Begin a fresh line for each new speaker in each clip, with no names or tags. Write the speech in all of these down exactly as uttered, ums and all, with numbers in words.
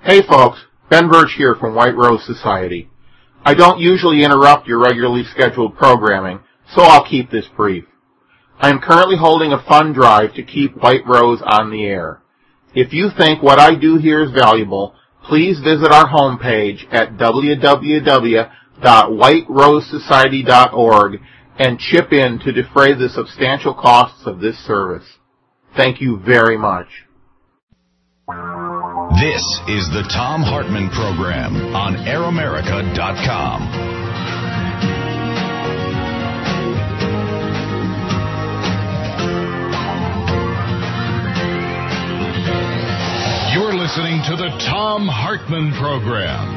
Hey folks, Ben Birch here from White Rose Society. I don't usually interrupt your regularly scheduled programming, so I'll keep this brief. I am currently holding a fund drive to keep White Rose on the air. If you think what I do here is valuable, please visit our homepage at w w w dot white rose society dot org and chip in to defray the substantial costs of this service. Thank you very much.
This is the Thom Hartmann Program on air america dot com. You're listening to the Thom Hartmann Program.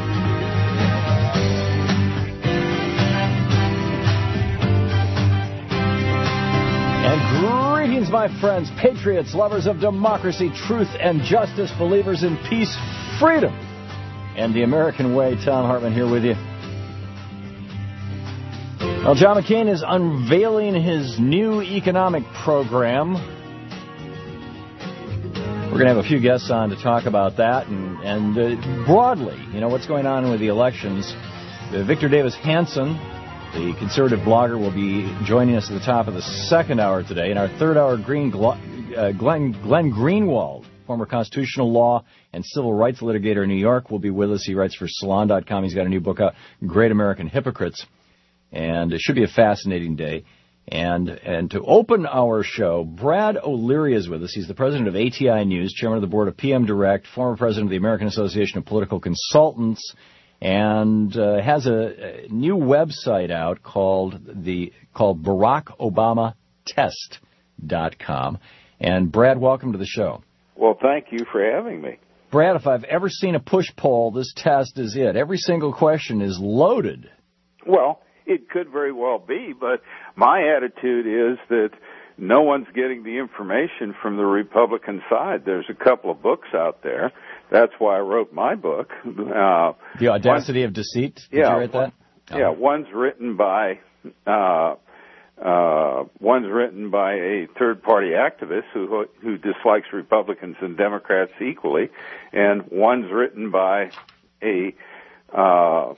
And greetings, my friends, patriots, lovers of democracy, truth, and justice, believers in peace, freedom, and the American way. Thom Hartmann here with you. Well, John McCain is unveiling his new economic program. We're going to have a few guests on to talk about that and, and uh, broadly, you know, what's going on with the elections. Uh, Victor Davis Hanson, the conservative blogger, will be joining us at the top of the second hour today. In our third hour, Green, uh, Glenn, Glenn Greenwald, former constitutional law and civil rights litigator in New York, will be with us. He writes for Salon dot com. He's got a new book out, Great American Hypocrites. And it should be a fascinating day. And and to open our show, Brad O'Leary is with us. He's the president of A T I News, chairman of the board of P M Direct, former president of the American Association of Political Consultants, and uh, has a, a new website out called the called Barack Obama Test dot com. And Brad, welcome to the show.
Well, thank you for having me.
Brad, if I've ever seen a push poll, this test is it. Every single question is loaded.
Well, it could very well be, but my attitude is that no one's getting the information from the Republican side. There's a couple of books out there. That's why I wrote my book. Uh,
the Audacity one, of Deceit? Did
yeah,
you write that?
Oh. Yeah, one's written by uh, uh, one's written by a third-party activist who who dislikes Republicans and Democrats equally, and one's written by a uh,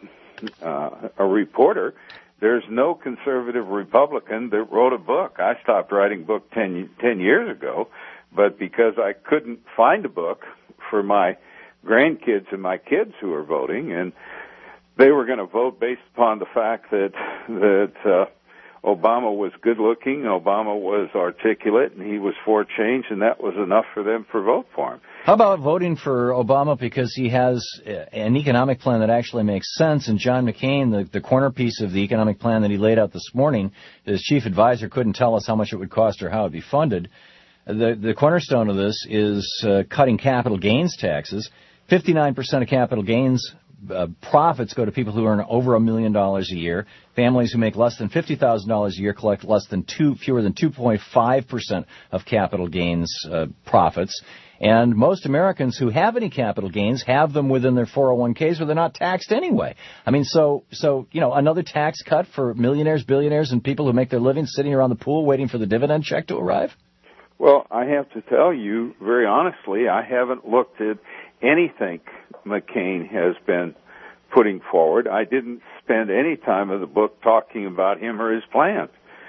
uh, a reporter. There's no conservative Republican that wrote a book. I stopped writing book ten, ten years ago, but because I couldn't find a book for my grandkids and my kids who are voting, and they were going to vote based upon the fact that that uh, Obama was good-looking, Obama was articulate, and he was for change, and that was enough for them to vote for him.
How about voting for Obama because he has an economic plan that actually makes sense? And John McCain, the, the corner piece of the economic plan that he laid out this morning, his chief advisor couldn't tell us how much it would cost or how it would be funded. The, the cornerstone of this is uh, cutting capital gains taxes. fifty-nine percent of capital gains uh, profits go to people who earn over a million dollars a year. Families who make less than fifty thousand dollars a year collect less than two, fewer than two point five percent of capital gains uh, profits. And most Americans who have any capital gains have them within their four oh one k's where they're not taxed anyway. I mean, so, so you know, another tax cut for millionaires, billionaires, and people who make their living sitting around the pool waiting for the dividend check to arrive?
Well, I have to tell you, very honestly, I haven't looked at anything McCain has been putting forward. I didn't spend any time of the book talking about him or his plans.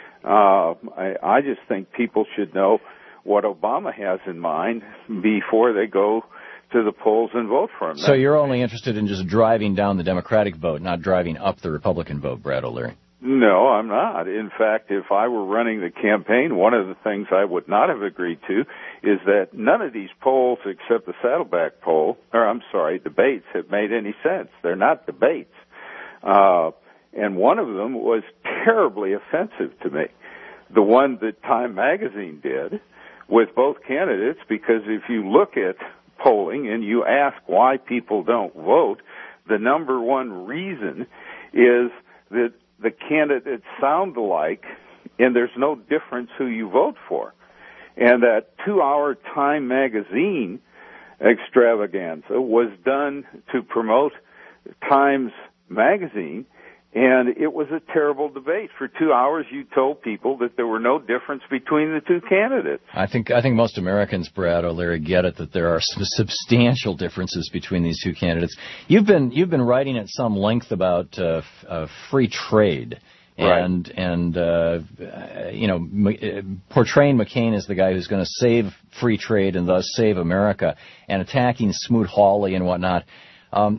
Uh, I, I just think people should know what Obama has in mind before they go to the polls and vote for him.
So you're only interested in just driving down the Democratic vote, not driving up the Republican vote, Brad O'Leary?
No, I'm not. In fact, if I were running the campaign, one of the things I would not have agreed to is that none of these polls except the Saddleback poll, or I'm sorry, debates, have made any sense. They're not debates. Uh, and one of them was terribly offensive to me. The one that Time Magazine did with both candidates, because if you look at polling and you ask why people don't vote, the number one reason is that the candidates sound alike and there's no difference who you vote for. And that two-hour Time Magazine extravaganza was done to promote Time's magazine, And it was a terrible debate. For two hours, you told people that there were no difference between the two candidates.
I think I think most Americans, Brad O'Leary, get it that there are some substantial differences between these two candidates. You've been you've been writing at some length about uh, f- uh, free trade. And, right. and uh, you know, m- portraying McCain as the guy who's going to save free trade and thus save America, and attacking Smoot-Hawley and whatnot. Um,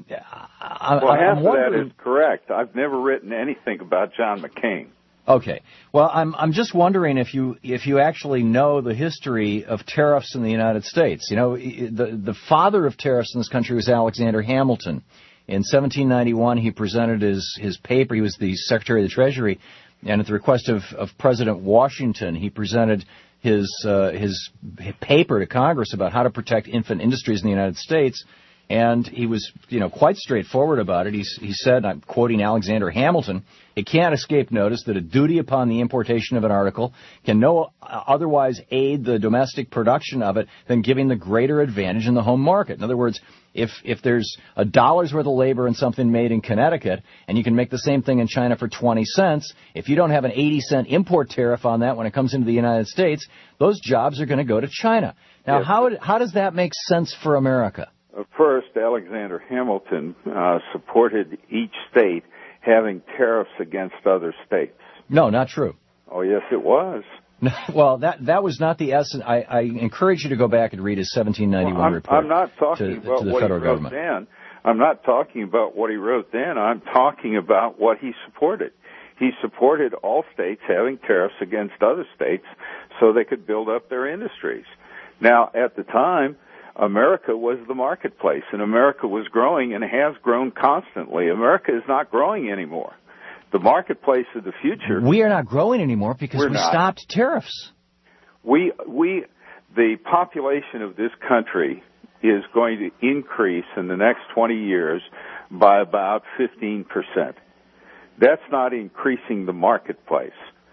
I,
well,
I,
half
I'm
of
wondering...
that is correct. I've never written anything about John McCain.
Okay. Well, I'm I'm just wondering if you if you actually know the history of tariffs in the United States. You know, the the father of tariffs in this country was Alexander Hamilton. In seventeen ninety-one, he presented his, his paper. He was the Secretary of the Treasury, and at the request of, of President Washington, he presented his uh, his paper to Congress about how to protect infant industries in the United States. And he was, you know, quite straightforward about it. He, he said, I'm quoting Alexander Hamilton, "It can't escape notice that a duty upon the importation of an article can no otherwise aid the domestic production of it than giving the greater advantage in the home market." In other words, if if there's a dollar's worth of labor in something made in Connecticut and you can make the same thing in China for twenty cents, if you don't have an eighty cent import tariff on that when it comes into the United States, those jobs are going to go to China. Now, yes. how how does that make sense for America?
First, Alexander Hamilton uh, supported each state having tariffs against other states.
No, not true.
Oh, yes, it was.
Well, that that was not the essence. I, I encourage you to go back and read his seventeen ninety-one
well, I'm,
report.
I'm not talking
to,
about
to the
what
federal
he wrote
government.
then. I'm not talking about what he wrote then. I'm talking about what he supported. He supported all states having tariffs against other states so they could build up their industries. Now, at the time, America was the marketplace, and America was growing and has grown constantly. America is not growing anymore. The marketplace of the future.
We are not growing anymore because we
not.
stopped tariffs.
We, we, the population of this country is going to increase in the next twenty years by about fifteen percent. That's not increasing the marketplace.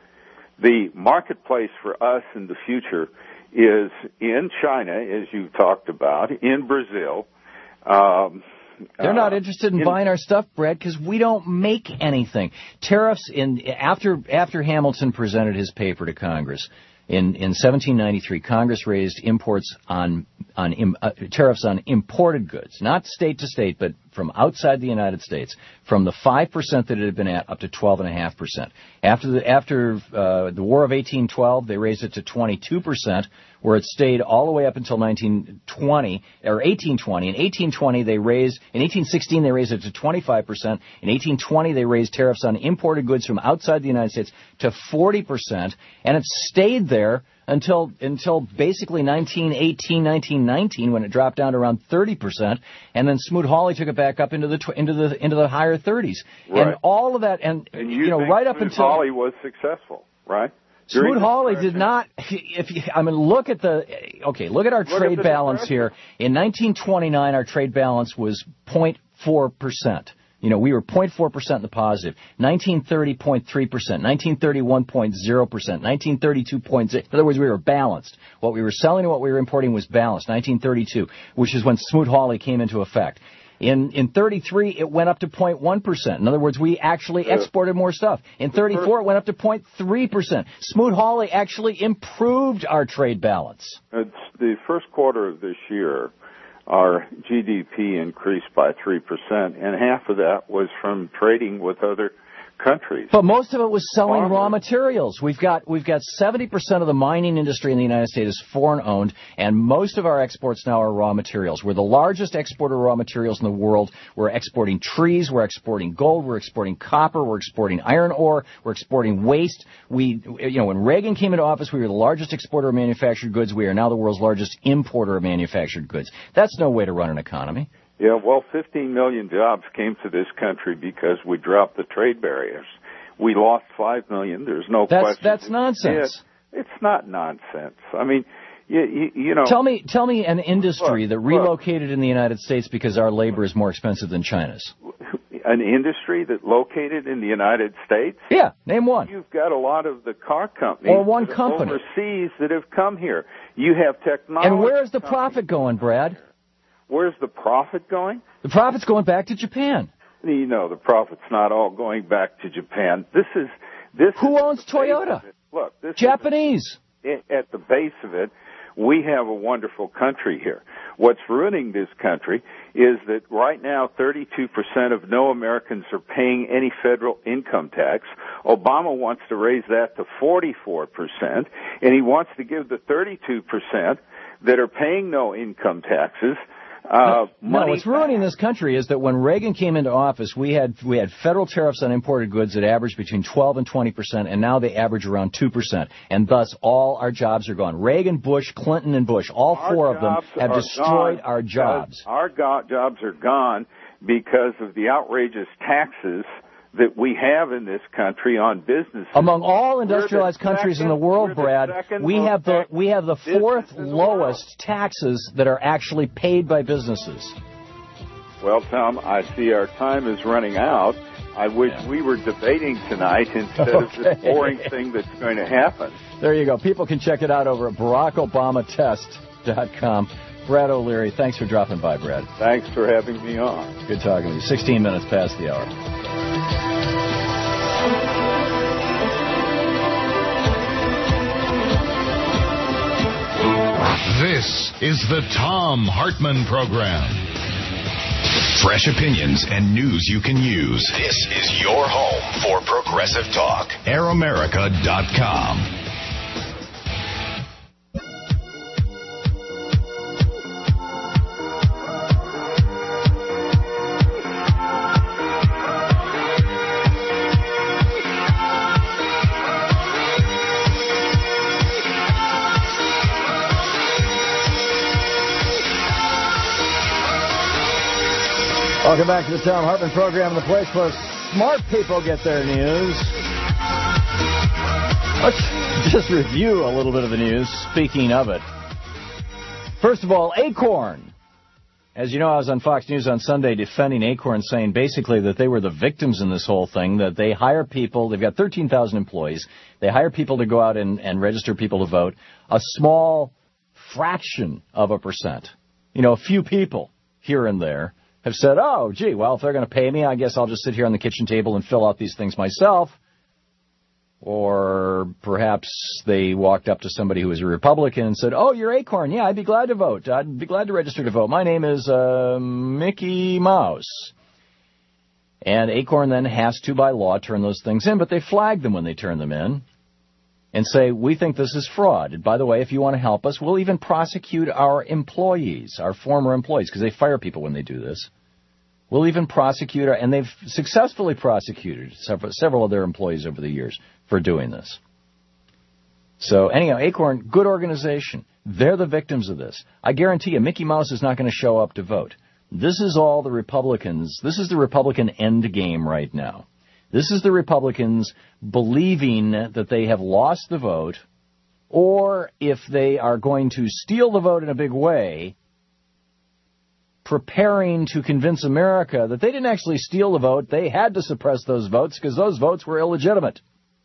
The marketplace for us in the future is in China, as you talked about, in Brazil. Um,
They're not
uh,
interested in,
in
buying our stuff, Brad, because we don't make anything. Tariffs in after after Hamilton presented his paper to Congress in in seventeen ninety-three, Congress raised imports on on uh, tariffs on imported goods, not state to state, but from outside the United States, from the five percent that it had been at up to twelve point five percent. After the after uh, the War of eighteen twelve, they raised it to twenty-two percent, where it stayed all the way up until nineteen twenty or eighteen twenty. In eighteen twenty, they raised in eighteen sixteen they raised it to twenty-five percent. In eighteen twenty, they raised tariffs on imported goods from outside the United States to forty percent, and it stayed there until until basically nineteen eighteen, nineteen nineteen, when it dropped down to around thirty percent, and then Smoot-Hawley took it back up into the tw- into the into the higher thirties,
right.
And all of that, and,
and you,
you know,
think
right up until
Smoot-Hawley was successful, right?
Smoot-Hawley did not. If you, I mean, look at the okay, look at our
look
trade
at
balance here. In nineteen twenty-nine, our trade balance was zero point four percent. You know, we were zero point four percent in the positive. nineteen thirty, zero point three percent. nineteen thirty-one, zero point zero percent. nineteen thirty-two, zero point zero. In other words, we were balanced. What we were selling and what we were importing was balanced. nineteen thirty-two, which is when Smoot-Hawley came into effect. In in thirty-three, it went up to zero point one percent. In other words, we actually exported more stuff. In thirty-four, it went up to zero point three percent. Smoot-Hawley actually improved our trade balance.
It's the first quarter of this year, our G D P increased by three percent, and half of that was from trading with other countries.
But most of it was selling
Farmers.
raw materials. We've got we've got seventy percent of the mining industry in the United States is foreign-owned, and most of our exports now are raw materials. We're the largest exporter of raw materials in the world. We're exporting trees, we're exporting gold, we're exporting copper, we're exporting iron ore, we're exporting waste. We, you know, when Reagan came into office, we were the largest exporter of manufactured goods. We are now the world's largest importer of manufactured goods. That's no way to run an economy.
Yeah, well, fifteen million jobs came to this country because we dropped the trade barriers. We lost five million. There's no
that's,
question.
That's nonsense.
It, it's not nonsense. I mean, you, you, you know.
Tell me, tell me an industry
look,
that relocated look, in the United States because our labor is more expensive than China's.
An industry that located in the United States?
Yeah, name one.
You've got a lot of the car companies
or one company
overseas that have come here. You have technology.
And where's the profit going, Brad?
Where's the profit going?
The profit's going back to Japan.
you know, the profit's not all going back to Japan. This is this.
Who
is
owns Toyota?
Look, this
Japanese.
Is, at the base of it, we have a wonderful country here. What's ruining this country is that right now thirty-two percent of no Americans are paying any federal income tax. Obama wants to raise that to forty-four percent, and he wants to give the thirty-two percent that are paying no income taxes Uh,
no,
money
what's ruining this country is that when Reagan came into office, we had we had federal tariffs on imported goods that averaged between twelve and twenty percent, and now they average around two percent. And thus, all our jobs are gone. Reagan, Bush, Clinton, and Bush, all
our
four of them have destroyed our jobs.
Our go- jobs are gone because of the outrageous taxes that we have in this country on businesses.
Among all industrialized countries
second,
in the world,
the
Brad, we have the we have the fourth lowest taxes that are actually paid by businesses.
Well, Tom, I see our time is running out. I wish
yeah.
we were debating tonight instead
okay.
of this boring thing that's going to happen.
There you go. People can check it out over at Barack Obama Test dot com. Brad O'Leary, thanks for dropping by, Brad.
Thanks for having me on.
Good talking to you. sixteen minutes past the hour.
This is the Thom Hartmann Program. Fresh opinions and news you can use. This is your home for progressive talk. air america dot com.
Welcome back to the Thom Hartmann Program, the place where smart people get their news. Let's just review a little bit of the news, speaking of it. First of all, Acorn. As you know, I was on Fox News on Sunday defending Acorn, saying basically that they were the victims in this whole thing, that they hire people. They've got thirteen thousand employees. They hire people to go out and, and register people to vote. A small fraction of a percent, you know, a few people here and there, have said, oh, gee, well, if they're going to pay me, I guess I'll just sit here on the kitchen table and fill out these things myself. Or perhaps they walked up to somebody who was a Republican and said, oh, you're Acorn. Yeah, I'd be glad to vote. I'd be glad to register to vote. My name is uh, Mickey Mouse. And Acorn then has to, by law, turn those things in, but they flag them when they turn them in and say, we think this is fraud. And by the way, if you want to help us, we'll even prosecute our employees, our former employees, because they fire people when they do this. We'll even prosecute, our, and they've successfully prosecuted several, several of their employees over the years for doing this. So anyhow, Acorn, good organization. They're the victims of this. I guarantee you, Mickey Mouse is not going to show up to vote. This is all the Republicans. This is the Republican end game right now. This is the Republicans believing that they have lost the vote, or if they are going to steal the vote in a big way, preparing to convince America that they didn't actually steal the vote. They had to suppress those votes because those votes were illegitimate.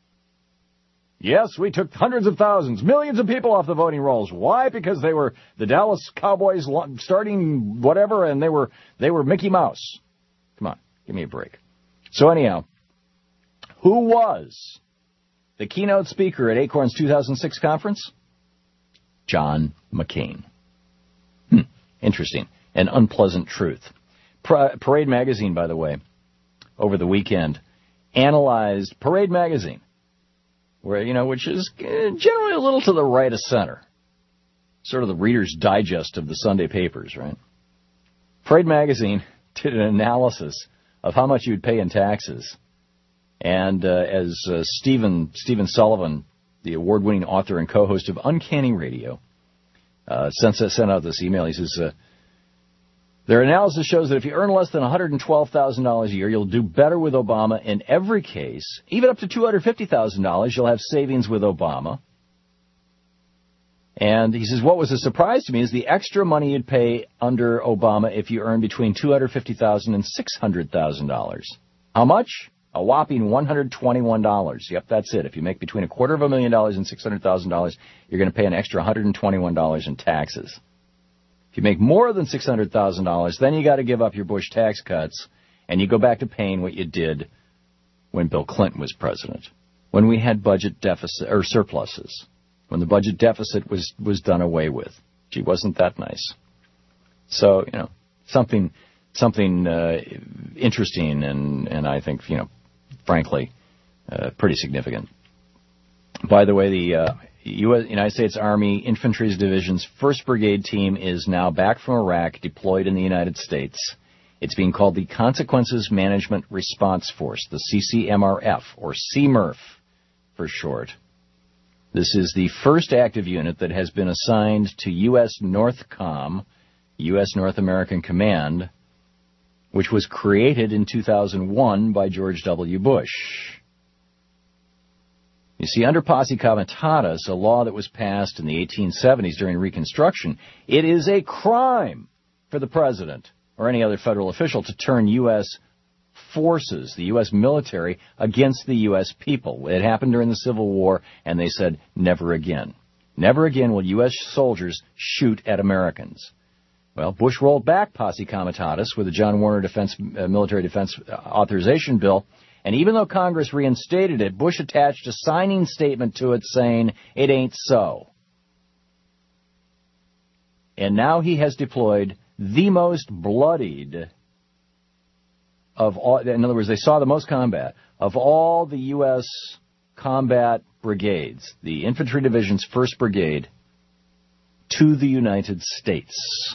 Yes, we took hundreds of thousands, millions of people off the voting rolls. Why? Because they were the Dallas Cowboys starting whatever, and they were they were Mickey Mouse. Come on, give me a break. So anyhow, who was the keynote speaker at Acorn's two thousand six conference? John McCain. Hmm, interesting. An unpleasant truth. Parade Magazine, by the way, over the weekend, analyzed Parade Magazine, where you know, which is generally a little to the right of center, sort of the Reader's Digest of the Sunday papers, right? Parade Magazine did an analysis of how much you'd pay in taxes, and uh, as uh, Stephen Stephen Sullivan, the award-winning author and co-host of Uncanny Radio, uh, sent sent out this email. He says, Uh, Their analysis shows that if you earn less than one hundred twelve thousand dollars a year, you'll do better with Obama in every case. Even up to two hundred fifty thousand dollars, you'll have savings with Obama. And he says, what was a surprise to me is the extra money you'd pay under Obama if you earn between two hundred fifty thousand dollars and six hundred thousand dollars. How much? A whopping one hundred twenty-one dollars. Yep, that's it. If you make between a quarter of a million dollars and six hundred thousand dollars, you're going to pay an extra one hundred twenty-one dollars in taxes. If you make more than six hundred thousand dollars, then you got to give up your Bush tax cuts, And you go back to paying what you did when Bill Clinton was president, when we had budget deficit or surpluses, when the budget deficit was, was done away with. Gee, wasn't that nice? So, you know, something something uh, interesting and, and I think, you know, frankly, uh, pretty significant. By the way, the uh, U S United States Army Infantry Division's first Brigade team is now back from Iraq, deployed in the United States. It's being called the Consequences Management Response Force, the C C M R F, or C M R F for short. This is the first active unit that has been assigned to U S NORTHCOM, U S North American Command, which was created in two thousand one by George W. Bush. You see, under Posse Comitatus, a law that was passed in the eighteen seventies during Reconstruction, it is a crime for the president or any other federal official to turn U S forces, the U S military, against the U S people. It happened during the Civil War, and they said, never again. Never again will U S soldiers shoot at Americans. Well, Bush rolled back Posse Comitatus with the John Warner Defense, uh, Military Defense Authorization Bill, and even though Congress reinstated it, Bush attached a signing statement to it saying, it ain't so. And now he has deployed the most bloodied of all, in other words, they saw the most combat of all the U S combat brigades, the Infantry Division's first Brigade, to the United States.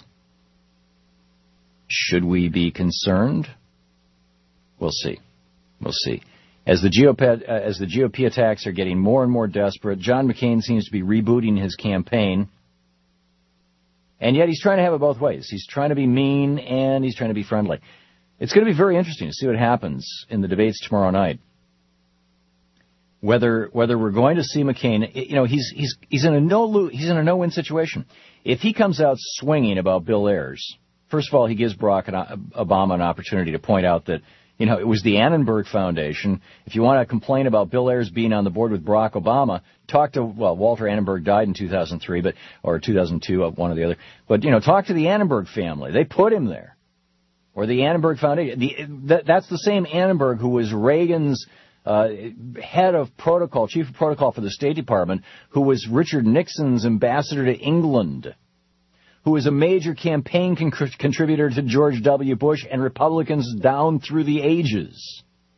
Should we be concerned? We'll see. We'll see. As the G O P, uh, as the G O P attacks are getting more and more desperate, John McCain seems to be rebooting his campaign. And yet he's trying to have it both ways. He's trying to be mean and he's trying to be friendly. It's going to be very interesting to see what happens in the debates tomorrow night. Whether whether we're going to see McCain, you know, he's he's he's in a no lo- he's in a no-win situation. If he comes out swinging about Bill Ayers, first of all, he gives Barack Obama an opportunity to point out that, you know, it was the Annenberg Foundation. If you want to complain about Bill Ayers being on the board with Barack Obama, talk to, well, Walter Annenberg died in two thousand three, but, or two thousand two, one or the other. But, you know, talk to the Annenberg family. They put him there. Or the Annenberg Foundation. The, that, that's the same Annenberg who was Reagan's uh, head of protocol, chief of protocol for the State Department, who was Richard Nixon's ambassador to England, who was a major campaign con- contributor to George W. Bush and Republicans down through the ages.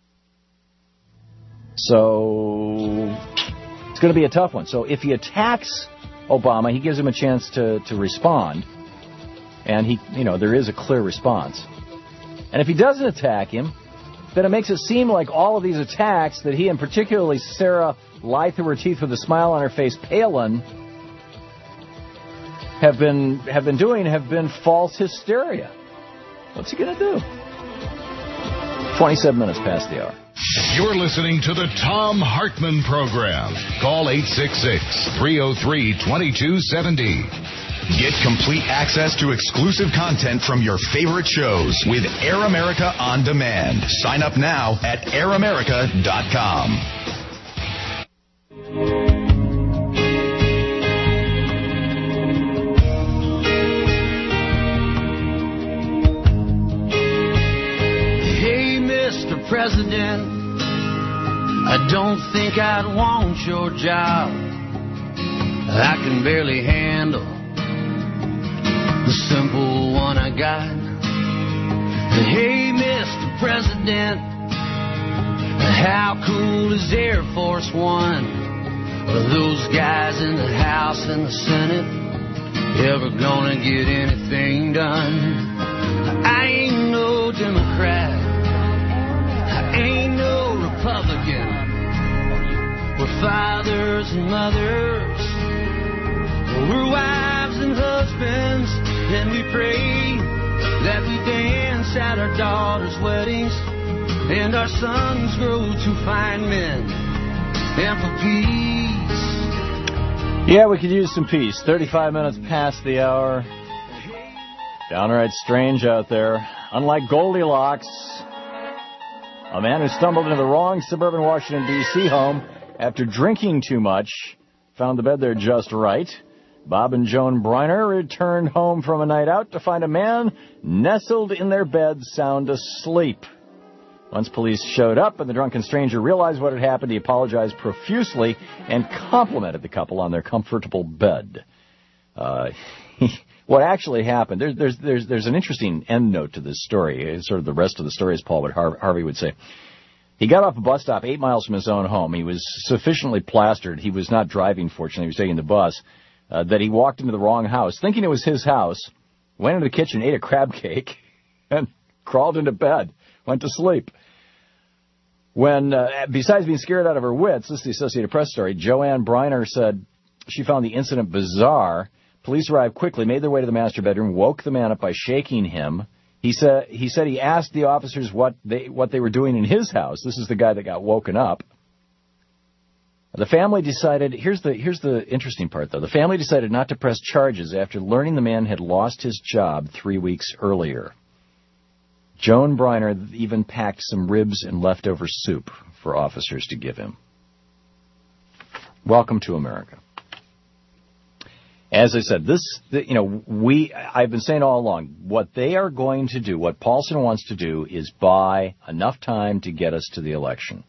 So it's going to be a tough one. So if he attacks Obama, he gives him a chance to, to respond. And he, you know, there is a clear response. And if he doesn't attack him, then it makes it seem like all of these attacks that he and particularly Sarah lie through her teeth with a smile on her face, Palin, have been have been doing have been false hysteria. What's he going to do? twenty-seven minutes past the hour.
You're listening to the Thom Hartmann Program. Call eight six six, three oh three, two two seven oh. Get complete access to exclusive content from your favorite shows with Air America On Demand. Sign up now at air america dot com.
Hey, Mister President, I don't think I'd want your job. I can barely handle the simple one I got. Hey, Mister President, how cool is Air Force One? Are those guys in the House and the Senate ever gonna get anything done? I ain't no Democrat, I ain't no Republican. We're fathers and mothers, we're wives and husbands, and we pray that we dance at our daughters' weddings and our sons grow to fine men and for peace.
Yeah, we could use some peace. thirty-five minutes past the hour. Downright strange out there. Unlike Goldilocks, a man who stumbled into the wrong suburban Washington, D C home after drinking too much found the bed there just right. Bob and Joan Briner returned home from a night out to find a man nestled in their bed sound asleep. Once police showed up and the drunken stranger realized what had happened, he apologized profusely and complimented the couple on their comfortable bed. Uh, what actually happened, there's, there's, there's, there's an interesting end note to this story. Sort of the rest of the story, as Paul would, Harvey would say. He got off a bus stop eight miles from his own home. He was sufficiently plastered. He was not driving, fortunately. He was taking the bus. Uh, that he walked into the wrong house, thinking it was his house, went into the kitchen, ate a crab cake, and crawled into bed, went to sleep. When, uh, besides being scared out of her wits, this is the Associated Press story, Joanne Briner said she found the incident bizarre. Police arrived quickly, made their way to the master bedroom, woke the man up by shaking him. He said he said he asked the officers what they what they were doing in his house. This is the guy that got woken up. The family decided, here's the here's the interesting part, though. The family decided not to press charges after learning the man had lost his job three weeks earlier. Joan Briner even packed some ribs and leftover soup for officers to give him. Welcome to America. As I said, this, you know, we, I've been saying all along, what they are going to do, what Paulson wants to do is buy enough time to get us to the election.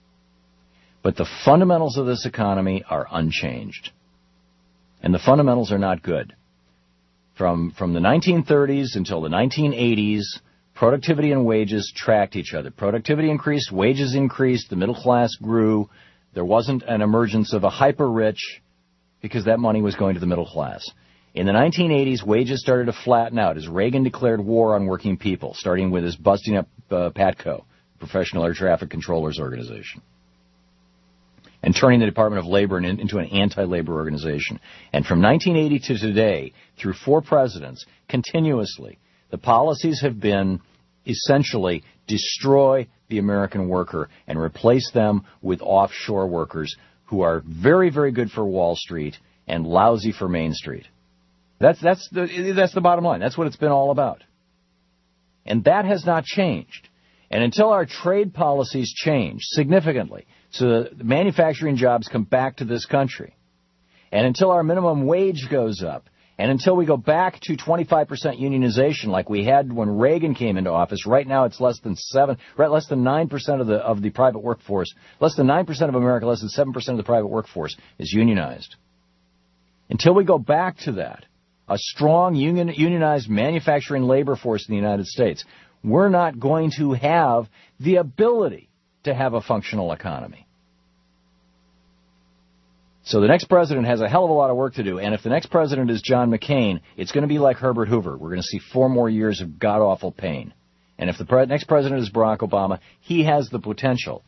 But the fundamentals of this economy are unchanged. And the fundamentals are not good. From from the nineteen thirties until the nineteen eighties, productivity and wages tracked each other. Productivity increased, wages increased, the middle class grew. There wasn't an emergence of a hyper-rich because that money was going to the middle class. In the nineteen eighties, wages started to flatten out as Reagan declared war on working people, starting with his busting up uh, PATCO, Professional Air Traffic Controllers Organization, and turning the Department of Labor into an anti-labor organization. And from nineteen eighty to today, through four presidents, continuously, the policies have been essentially destroy the American worker and replace them with offshore workers who are very, very good for Wall Street and lousy for Main Street. That's, that's, the, that's the bottom line. That's what it's been all about. And that has not changed. And until our trade policies change significantly, so the manufacturing jobs come back to this country, and until our minimum wage goes up, and until we go back to twenty-five percent unionization like we had when Reagan came into office, right now it's less than seven, right, less than nine percent of the of the private workforce, less than nine percent of America, less than seven percent of the private workforce is unionized. Until we go back to that, a strong union, unionized manufacturing labor force in the United States, we're not going to have the ability to have a functional economy. So the next president has a hell of a lot of work to do, and if the next president is John McCain, it's going to be like Herbert Hoover. We're going to see four more years of god-awful pain. And if the pre- next president is Barack Obama, he has the potential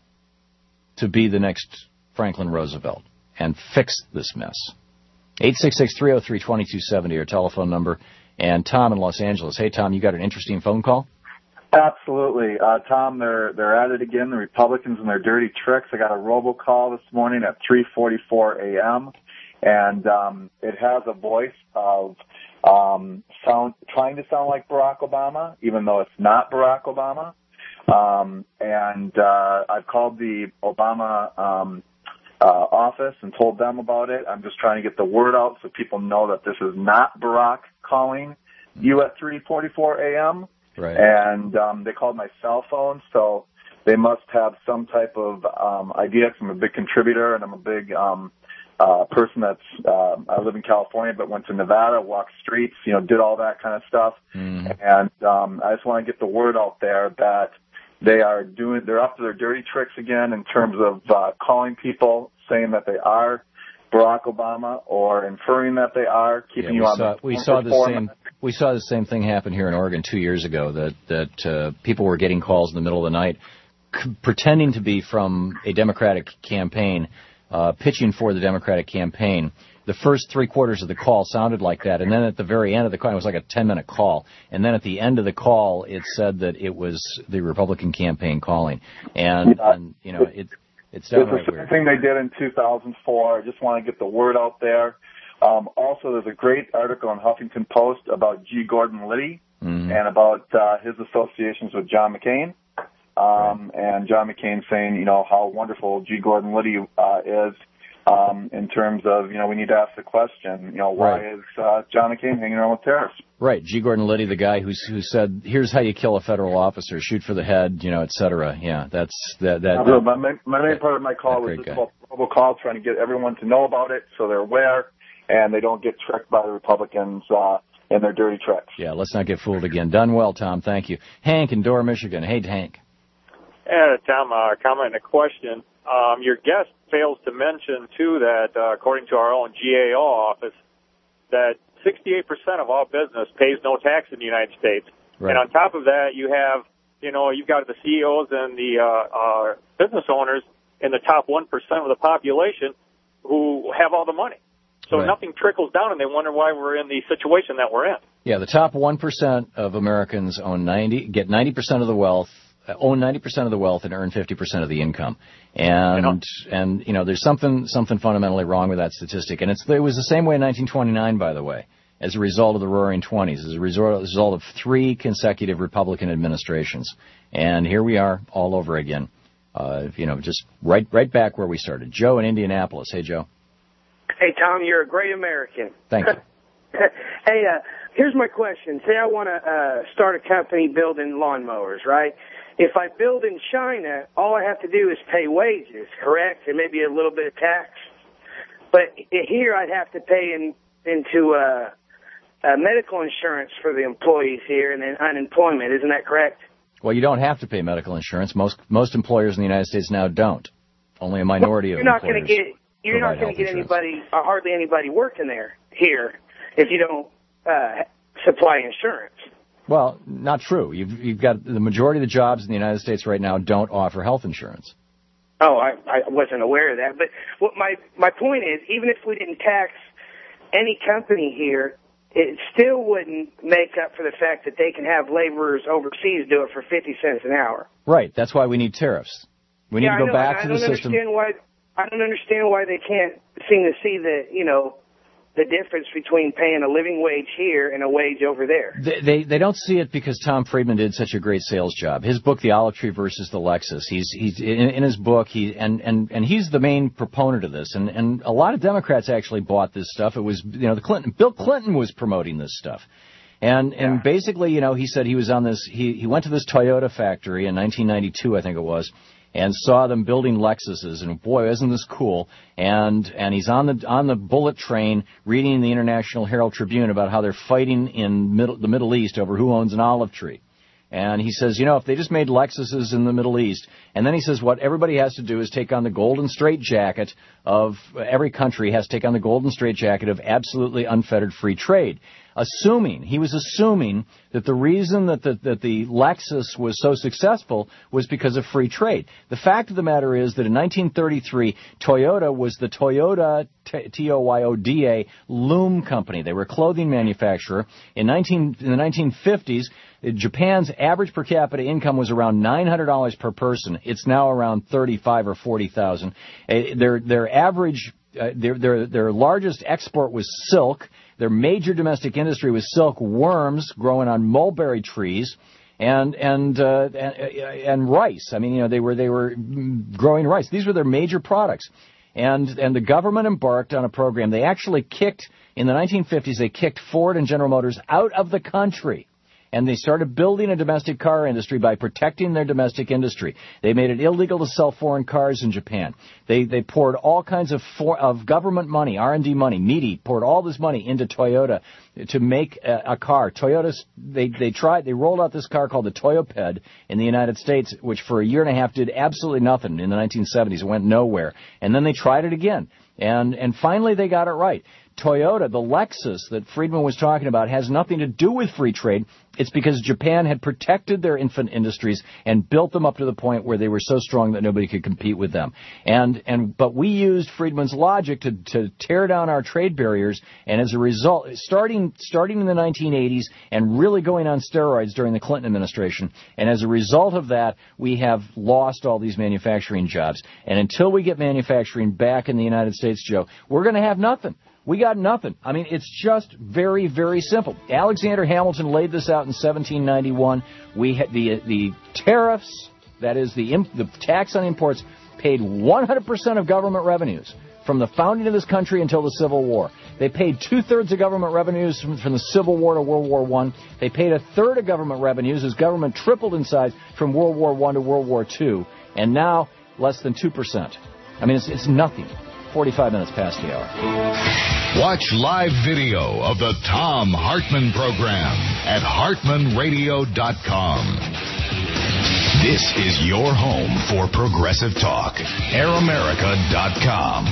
to be the next Franklin Roosevelt and fix this mess. eight six six, three oh three, two two seven zero, your telephone number. And Tom in Los Angeles. Hey, Tom, you got an interesting phone call?
Absolutely. Uh, Tom, they're they're at it again, the Republicans and their dirty tricks. I got a robocall this morning at three forty-four a.m., and um, it has a voice of um, sound trying to sound like Barack Obama, even though it's not Barack Obama. Um, and uh, I've called the Obama um, uh, office and told them about it. I'm just trying to get the word out so people know that this is not Barack calling you at three forty-four a.m.,
Right.
And um, they called my cell phone, so they must have some type of um, idea. Cause I'm a big contributor, and I'm a big um, uh, person that's, uh, I live in California, but went to Nevada, walked streets, you know, did all that kind of stuff. Mm. And um, I just want to get the word out there that they are doing, they're up to their dirty tricks again in terms of uh, calling people, saying that they are Barack Obama or inferring that they are, keeping
yeah,
you on
saw,
the
we saw the same we saw the same thing happen here in Oregon two years ago, that that uh, people were getting calls in the middle of the night c- pretending to be from a Democratic campaign, uh, pitching for the Democratic campaign. The first three quarters of the call sounded like that, and then at the very end of the call, it was like a ten-minute call, and then at the end of the call, it said that it was the Republican campaign calling, and,
yeah.
and you know, it, it's downright
It's the
weird.
same thing they did in two thousand four. I just want to get the word out there. Um, also, there's a great article in Huffington Post about G. Gordon Liddy mm-hmm. and about uh, his associations with John McCain. Um, right. And John McCain saying, you know, how wonderful G. Gordon Liddy uh, is um, in terms of, you know, we need to ask the question, you know, why
Right.
is uh, John McCain hanging around with tariffs?
Right. G. Gordon Liddy, the guy who's who said, "Here's how you kill a federal officer: shoot for the head," you know, et cetera. Yeah, that's that. that,
Uh, my, my, my main part of my call
that
was
great
just
guy.
about robocall, trying to get everyone to know about it so they're aware and they don't get tricked by the Republicans uh, in their dirty tricks.
Yeah, let's not get fooled again. Done well, Tom. Thank you. Hank in Dora, Michigan. Hey, Hank.
Yeah, Tom, a uh, comment and a question. Um, your guest fails to mention, too, that uh, according to our own G A O office, that sixty-eight percent of all business pays no tax in the United States.
Right.
And on top of that, you have, you know, you've got the C E Os and the uh, uh, business owners in the top one percent of the population who have all the money. So
Right.
nothing trickles down, and they wonder why we're in the situation that we're in.
Yeah, the top one percent of Americans own ninety, get ninety percent of the wealth, own ninety percent of the wealth, and earn fifty percent of the income. And, and, you know, there's something, something fundamentally wrong with that statistic. And it's, it was the same way in nineteen twenty-nine, by the way, as a result of the Roaring Twenties, as a result, as a result of three consecutive Republican administrations. And here we are all over again. Uh, you know, just right, right back where we started. Joe in Indianapolis. Hey, Joe.
Hey, Tom, you're a great American.
Thank you.
Hey, uh, here's my question. Say I want to uh, start a company building lawnmowers, right? If I build in China, all I have to do is pay wages, correct? And maybe a little bit of tax. But here I'd have to pay in, into uh, uh, medical insurance for the employees here and then unemployment. Isn't that correct?
Well, you don't have to pay medical insurance. Most most employers in the United States now don't. Only a minority
well,
of
you're not
employers.
Gonna get, you're not going to get
insurance.
anybody, or hardly anybody working there here if you don't uh, supply insurance.
Well, not true. You've, you've got the majority of the jobs in the United States right now don't offer health insurance.
Oh, I, I wasn't aware of that. But what my, my point is, even if we didn't tax any company here, it still wouldn't make up for the fact that they can have laborers overseas do it for fifty cents an hour.
Right. That's why we need tariffs. We need
yeah,
to go
I know,
back
I
to
don't
the system.
Understand why, I don't understand why they can't seem to see the, you know, the difference between paying a living wage here and a wage over there.
They, they they don't see it because Tom Friedman did such a great sales job. His book, The Olive Tree versus the Lexus. He's he's in, in his book. He and, and, and he's the main proponent of this. And and a lot of Democrats actually bought this stuff. It was you know the Clinton Bill Clinton was promoting this stuff. And and
Yeah.
basically, you know, he said he was on this. He he went to this Toyota factory in nineteen ninety-two, I think it was, and saw them building Lexuses, and boy, isn't this cool? And and he's on the on the bullet train reading the International Herald Tribune about how they're fighting in middle, the Middle East over who owns an olive tree. And he says, you know, if they just made Lexuses in the Middle East, and then he says what everybody has to do is take on the golden straitjacket of every country has to take on the golden straitjacket of absolutely unfettered free trade. Assuming, he was assuming that the reason that the, that the Lexus was so successful was because of free trade. The fact of the matter is that in nineteen thirty-three, Toyota was the Toyota, T O Y O D A, loom company. They were a clothing manufacturer. In, nineteen, in the nineteen fifties, Japan's average per capita income was around nine hundred dollars per person. It's now around thirty-five or forty thousand. Their, their average, uh, their, their, their largest export was silk. Their major domestic industry was silk worms growing on mulberry trees, and and uh, and, and rice. I mean, you know, they were they were growing rice. These were their major products, and and the government embarked on a program. They actually kicked in the nineteen fifties. They kicked Ford and General Motors out of the country. And they started building a domestic car industry by protecting their domestic industry. They made it illegal to sell foreign cars in Japan. They they poured all kinds of for, of government money, R and D money, MIDI, poured all this money into Toyota to make a, a car. Toyota's they they tried they rolled out this car called the Toyoped in the United States, which for a year and a half did absolutely nothing in the nineteen seventies. It went nowhere. And then they tried it again. And and finally they got it right. Toyota, the Lexus that Friedman was talking about, has nothing to do with free trade. It's because Japan had protected their infant industries and built them up to the point where they were so strong that nobody could compete with them. And and but we used Friedman's logic to to tear down our trade barriers, and as a result, starting starting in the nineteen eighties and really going on steroids during the Clinton administration, and as a result of that, we have lost all these manufacturing jobs. And until we get manufacturing back in the United States, Joe, we're going to have nothing. We got nothing. I mean, it's just very, very simple. Alexander Hamilton laid this out in seventeen ninety-one. We had the the tariffs, that is the imp, the tax on imports, paid one hundred percent of government revenues from the founding of this country until the Civil War. They paid two-thirds of government revenues from, from the Civil War to World War One. They paid a third of government revenues as government tripled in size from World War One to World War Two. And now, less than two percent. I mean, it's, it's nothing. forty-five minutes past the hour.
Watch live video of the Thom Hartmann program at hartmann radio dot com. This is your home for progressive talk. air america dot com.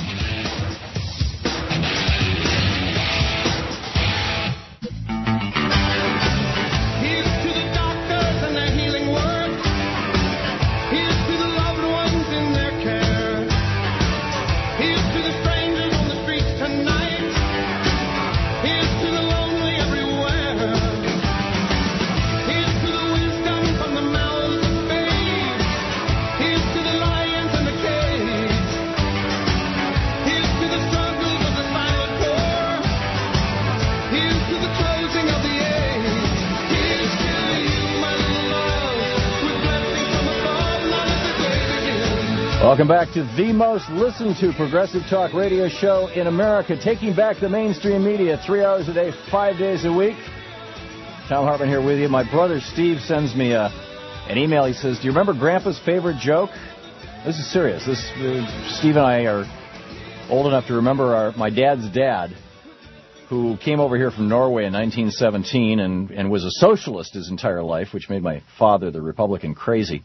Welcome back to the most listened to progressive talk radio show in America, taking back the mainstream media three hours a day, five days a week. Thom Hartmann here with you. My brother Steve sends me a, an email. He says, do you remember Grandpa's favorite joke? This is serious. This uh, Steve and I are old enough to remember our, my dad's dad, who came over here from Norway in nineteen seventeen and, and was a socialist his entire life, which made my father, the Republican, crazy.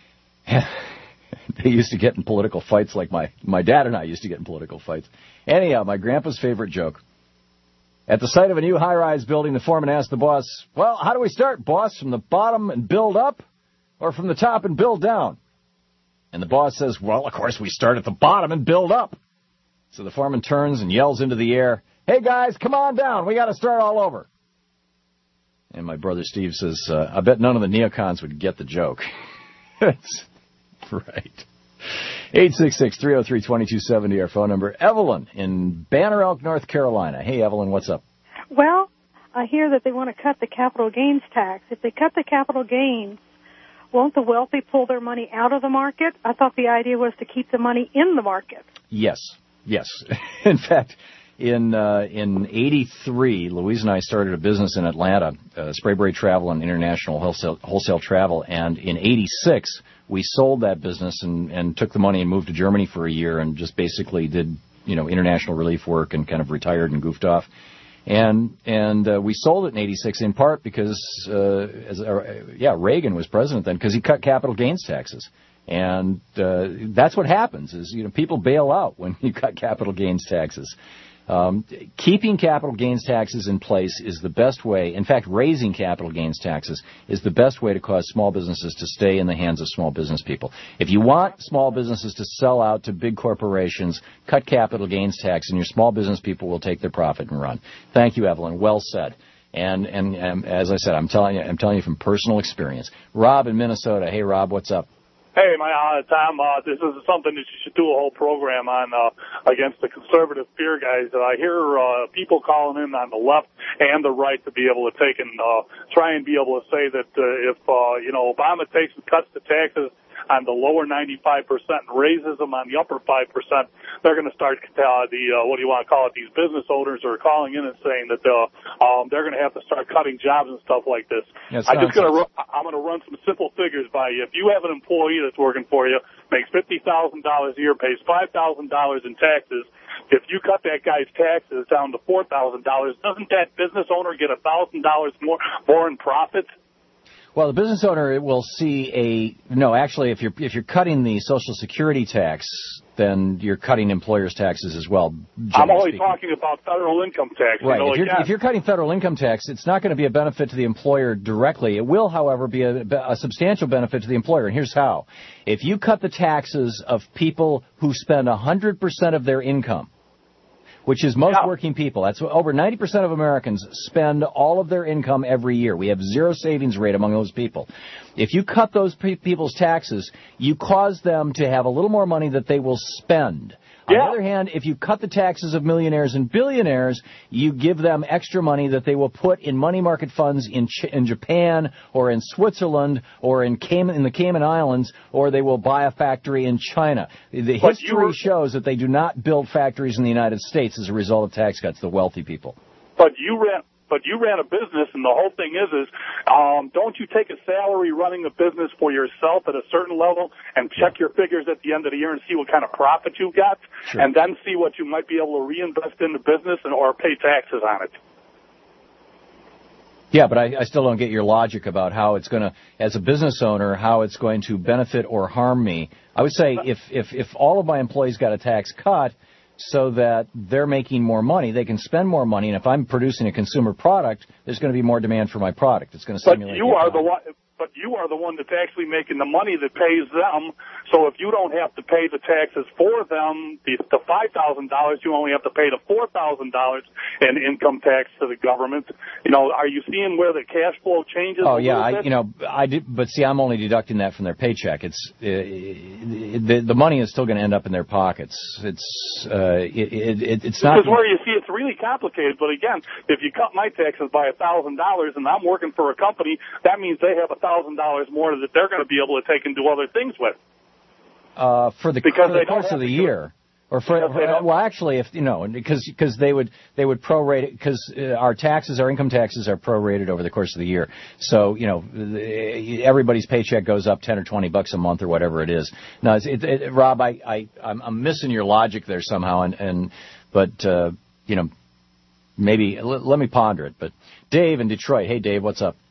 They used to get in political fights like my, my dad and I used to get in political fights. Anyhow, my grandpa's favorite joke. At the site of a new high-rise building, the foreman asked the boss, well, how do we start, boss? From the bottom and build up, or from the top and build down? And the boss says, well, of course, we start at the bottom and build up. So the foreman turns and yells into the air, hey, guys, come on down. We got to start all over. And my brother Steve says, uh, I bet none of the neocons would get the joke. It's right. eight six six, three oh three, two two seven zero, our phone number. Evelyn in Banner Elk, North Carolina. Hey, Evelyn, what's up?
Well, I hear that they want to cut the capital gains tax. If they cut the capital gains, won't the wealthy pull their money out of the market? I thought the idea was to keep the money in the market.
Yes, yes. In fact, in uh, in eighty-three, Louise and I started a business in Atlanta, uh, Sprayberry Travel and International Wholesale, Wholesale Travel, and in eighty-six, we sold that business and, and took the money and moved to Germany for a year and just basically did, you know, international relief work and kind of retired and goofed off. And and uh, we sold it in eighty-six in part because, uh, as uh, yeah, Reagan was president then because he cut capital gains taxes. And uh, that's what happens is, you know, people bail out when you cut capital gains taxes. Um, keeping capital gains taxes in place is the best way. In fact, raising capital gains taxes is the best way to cause small businesses to stay in the hands of small business people. If you want small businesses to sell out to big corporations, cut capital gains tax, and your small business people will take their profit and run. Thank you, Evelyn. Well said. And, and, and as I said, I'm telling you, I'm telling you from personal experience. Rob in Minnesota. Hey, Rob, what's up?
Hey, my uh, Tom, uh, this is something that you should do a whole program on uh, against the conservative fear guys. Uh, I hear uh, people calling in on the left and the right to be able to take and uh, try and be able to say that uh, if, uh, you know, Obama takes and cuts the taxes on the lower ninety-five percent and raises them on the upper five percent, they're going to start uh, the, uh, what do you want to call it, these business owners are calling in and saying that uh, um, they're going to have to start cutting jobs and stuff like this.
Yes,
I'm just going to, I'm going to run some simple figures by you. If you have an employee that's working for you, makes fifty thousand dollars a year, pays five thousand dollars in taxes, if you cut that guy's taxes down to four thousand dollars, doesn't that business owner get one thousand dollars more, more in profits?
Well, the business owner will see a no. Actually, if you're if you're cutting the Social Security tax, then you're cutting employers' taxes as well.
I'm only
speaking.
talking about federal income tax.
Right.
You know,
if, you're,
like
if you're cutting federal income tax, it's not going to be a benefit to the employer directly. It will, however, be a, a substantial benefit to the employer. And here's how: if you cut the taxes of people who spend one hundred percent of their income, which is most yeah. working people. That's over ninety percent of Americans spend all of their income every year. We have zero savings rate among those people. If you cut those pe- people's taxes, you cause them to have a little more money that they will spend. On
Yeah.
the other hand, if you cut the taxes of millionaires and billionaires, you give them extra money that they will put in money market funds in Ch- in Japan or in Switzerland or in Cayman, in the Cayman Islands, or they will buy a factory in China. The
But
history
you were-
shows that they do not build factories in the United States as a result of tax cuts, the wealthy people.
But you ran, but you ran a business, and the whole thing is, is um, don't you take a salary running a business for yourself at a certain level and check your figures at the end of the year and see what kind of profit you got,
Sure.
and then see what you might be able to reinvest in the business and or pay taxes on it.
Yeah, but I, I still don't get your logic about how it's going to, as a business owner, how it's going to benefit or harm me. I would say if, if, if all of my employees got a tax cut so that they're making more money, they can spend more money, and if I'm producing a consumer product, there's going to be more demand for my product. It's going to
But
stimulate
you
the
are the
economy.
one. But you are the one that's actually making the money that pays them. So if you don't have to pay the taxes for them, the, the five thousand dollars, you only have to pay the four thousand dollars in income tax to the government. You know, are you seeing where the cash flow changes?
Oh
a
yeah,
little
I,
bit?
you know, I did, but see, I'm only deducting that from their paycheck. It's uh, the the money is still going to end up in their pockets. It's uh, it, it, it it's not.
This is where you see it's really complicated. But again, if you cut my taxes by a thousand dollars and I'm working for a company, that means they have a thousand dollars more that they're going to be able to take and do other things with.
Uh, for the,
Because
for
they
the
don't
course
have
of the
to do
year, or for,
Because they don't-
well, actually, if you know, because because they would they would prorate it, because uh, our taxes, our income taxes, are prorated over the course of the year. So you know, the- everybody's paycheck goes up ten or twenty bucks a month or whatever it is. Now, it's, it, it, Rob, I, I I'm, I'm missing your logic there somehow, and and but uh, you know, maybe let, let me ponder it. But Dave in Detroit, hey Dave, what's up?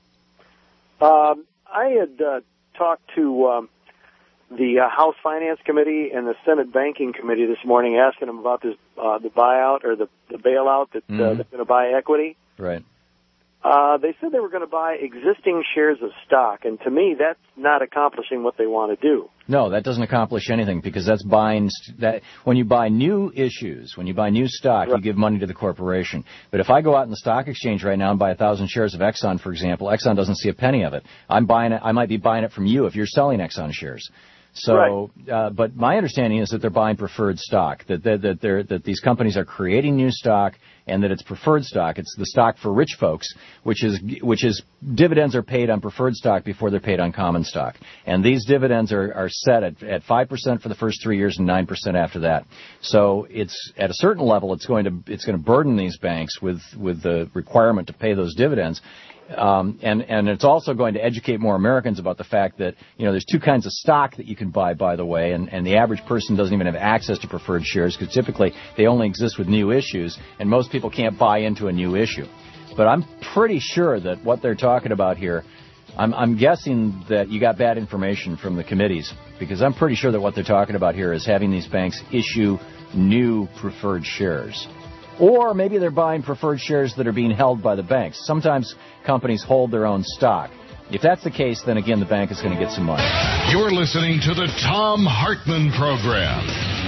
Um, I had uh, talked to um, the uh, House Finance Committee and the Senate Banking Committee this morning, asking them about this uh, the buyout or the, the bailout that uh,
Mhm.
they're going to buy equity.
Right.
Uh, they said they were going to buy existing shares of stock, and to me, that's not accomplishing what they want to do.
No, that doesn't accomplish anything because that's buying st- that when you buy new issues, when you buy new stock,
Right.
you give money to the corporation. But if I go out in the stock exchange right now and buy a thousand shares of Exxon, for example, Exxon doesn't see a penny of it. I'm buying it. I might be buying it from you if you're selling Exxon shares. So, uh, but my understanding is that they're buying preferred stock, that that that, they're, that these companies are creating new stock, and that it's preferred stock. It's the stock for rich folks, which is which is dividends are paid on preferred stock before they're paid on common stock, and these dividends are are set at at five percent for the first three years and nine percent after that. So it's at a certain level, it's going to it's going to burden these banks with with the requirement to pay those dividends. Um, and, and it's also going to educate more Americans about the fact that, you know, there's two kinds of stock that you can buy, by the way, and, and the average person doesn't even have access to preferred shares because typically they only exist with new issues, and most people can't buy into a new issue. But I'm pretty sure that what they're talking about here, I'm, I'm guessing that you got bad information from the committees, because I'm pretty sure that what they're talking about here is having these banks issue new preferred shares. Or maybe they're buying preferred shares that are being held by the banks. Sometimes companies hold their own stock. If that's the case, then again, the bank is going to get some money.
You're listening to the Thom Hartmann Program.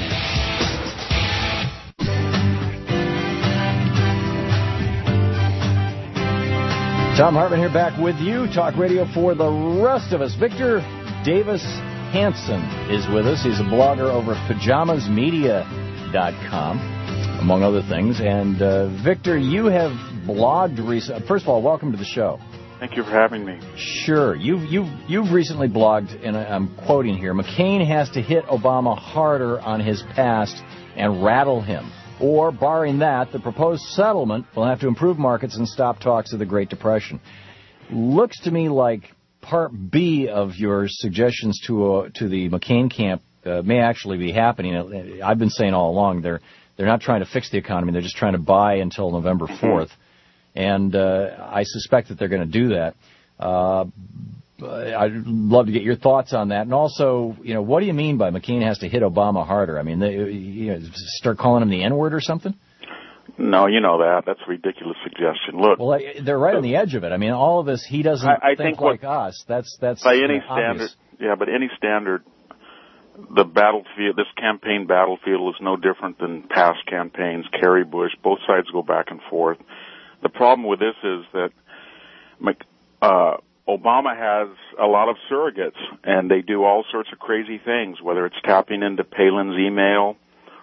Thom Hartmann here, back with you. Talk radio for the rest of us. Victor Davis Hanson is with us. He's a blogger over at pajamas media dot com, among other things. And uh, Victor, you have blogged recently. First of all, welcome to the show.
Thank you for having me.
Sure. You've, you've, you've recently blogged, and I'm quoting here, McCain has to hit Obama harder on his past and rattle him. Or, barring that, the proposed settlement will have to improve markets and stop talks of the Great Depression. Looks to me like part B of your suggestions to uh, to the McCain camp uh, may actually be happening. I've been saying all along they're they're not trying to fix the economy. They're just trying to buy until November fourth. And uh, I suspect that they're going to do that. Uh, I'd love to get your thoughts on that. And also, you know, what do you mean by McCain has to hit Obama harder? I mean, they, you know, start calling him the N-word or something?
No, you know that. That's a ridiculous suggestion. Look.
Well, they're right on the edge of it. I mean, all of this, he doesn't
I, I
think,
think
like
what,
us. That's, that's
by any
you know,
standard.
obvious.
Yeah, but any standard, the battlefield, this campaign battlefield is no different than past campaigns. Kerry, Bush, both sides go back and forth. The problem with this is that uh, Obama has a lot of surrogates, and they do all sorts of crazy things, whether it's tapping into Palin's email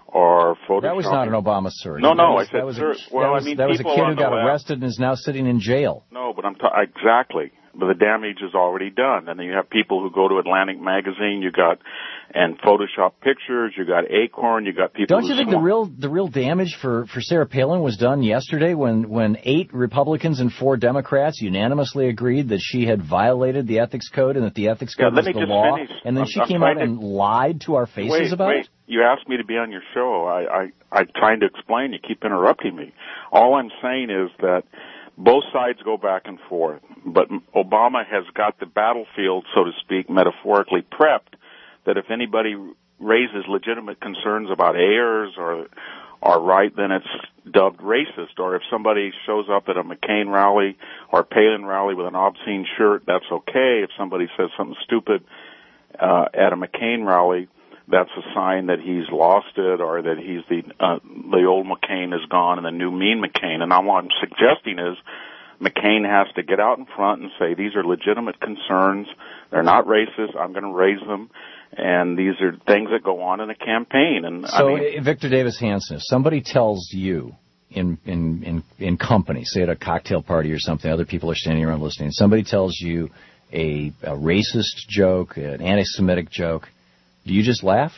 or photoshopping.
That was not an Obama surge.
No, no,
was,
I said,
that was
sir,
a,
well,
that was,
I mean,
that was a
people
kid
on
who
the
got
left,
arrested and is now sitting in jail.
No, but I'm ta- exactly. But the damage is already done. And then you have people who go to Atlantic Magazine. You got and Photoshop pictures. You got Acorn. You got people.
Don't you think the real the real damage for for Sarah Palin was done yesterday when when eight Republicans and four Democrats unanimously agreed that she had violated the ethics code and that the ethics code
yeah,
was
let
the
me just
law,
finish.
and then
I'm,
she
I'm
came out
to,
and lied to our faces
wait,
about
wait.
it?
You asked me to be on your show. I, I I'm trying to explain. You keep interrupting me. All I'm saying is that both sides go back and forth, but Obama has got the battlefield, so to speak, metaphorically prepped, that if anybody raises legitimate concerns about Ayers or are right, then it's dubbed racist. Or if somebody shows up at a McCain rally or Palin rally with an obscene shirt, that's okay. If somebody says something stupid uh, at a McCain rally, that's a sign that he's lost it, or that he's the uh, the old McCain is gone and the new mean McCain. And what I'm suggesting is McCain has to get out in front and say these are legitimate concerns. They're not racist. I'm going to raise them, and these are things that go on in a campaign. And
so,
I mean,
Victor Davis Hanson, if somebody tells you in in in in company, say at a cocktail party or something, other people are standing around listening. Somebody tells you a, a racist joke, an anti-Semitic joke. Do you just laugh?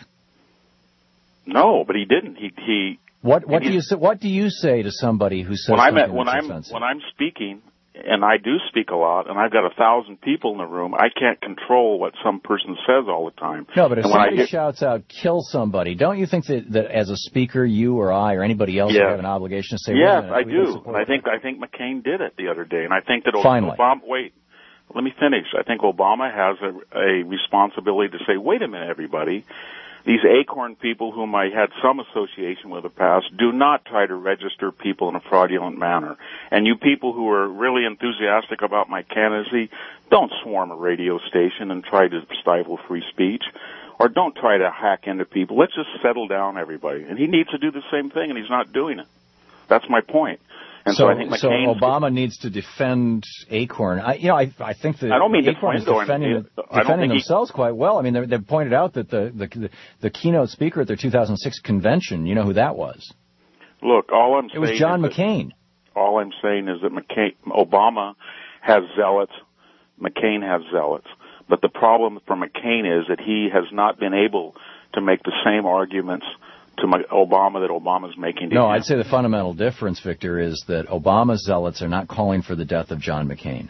No, but he didn't. He he.
What what do you say? What do you say to somebody who says
when
something
I'm at, when
that's
I'm
offensive?
when I'm speaking, and I do speak a lot, and I've got a thousand people in the room, I can't control what some person says all the time.
No, but if
and when
somebody
I get,
shouts out "kill somebody," don't you think that, that as a speaker, you or I or anybody else
yeah.
would have an obligation to say,
"Yes,
Wait a minute,
I
we don't
do,"
support
and I
that?
think I think McCain did it the other day, and I think that
Finally.
Obama. Wait, let me finish. I think Obama has a, a responsibility to say, "Wait a minute, everybody." These Acorn people whom I had some association with in the past, do not try to register people in a fraudulent manner. And you people who are really enthusiastic about my candidacy, don't swarm a radio station and try to stifle free speech. Or don't try to hack into people. Let's just settle down, everybody. And he needs to do the same thing, and he's not doing it. That's my point. And so,
so,
I think
so
McCain's
Obama needs to defend Acorn. I, you know, I, I think that
I don't mean
Acorn is
defend
defending,
or- I don't
defending
think he-
themselves quite well. I mean, they- they've pointed out that the, the the keynote speaker at their two thousand six convention, you know who that was?
Look, all I'm
It
saying
was John
is that-
McCain.
all I'm saying is that McCain, Obama has zealots, McCain has zealots. But the problem for McCain is that he has not been able to make the same arguments to my, Obama that Obama's making to
No,
him.
I'd say the fundamental difference, Victor, is that Obama's zealots are not calling for the death of John McCain.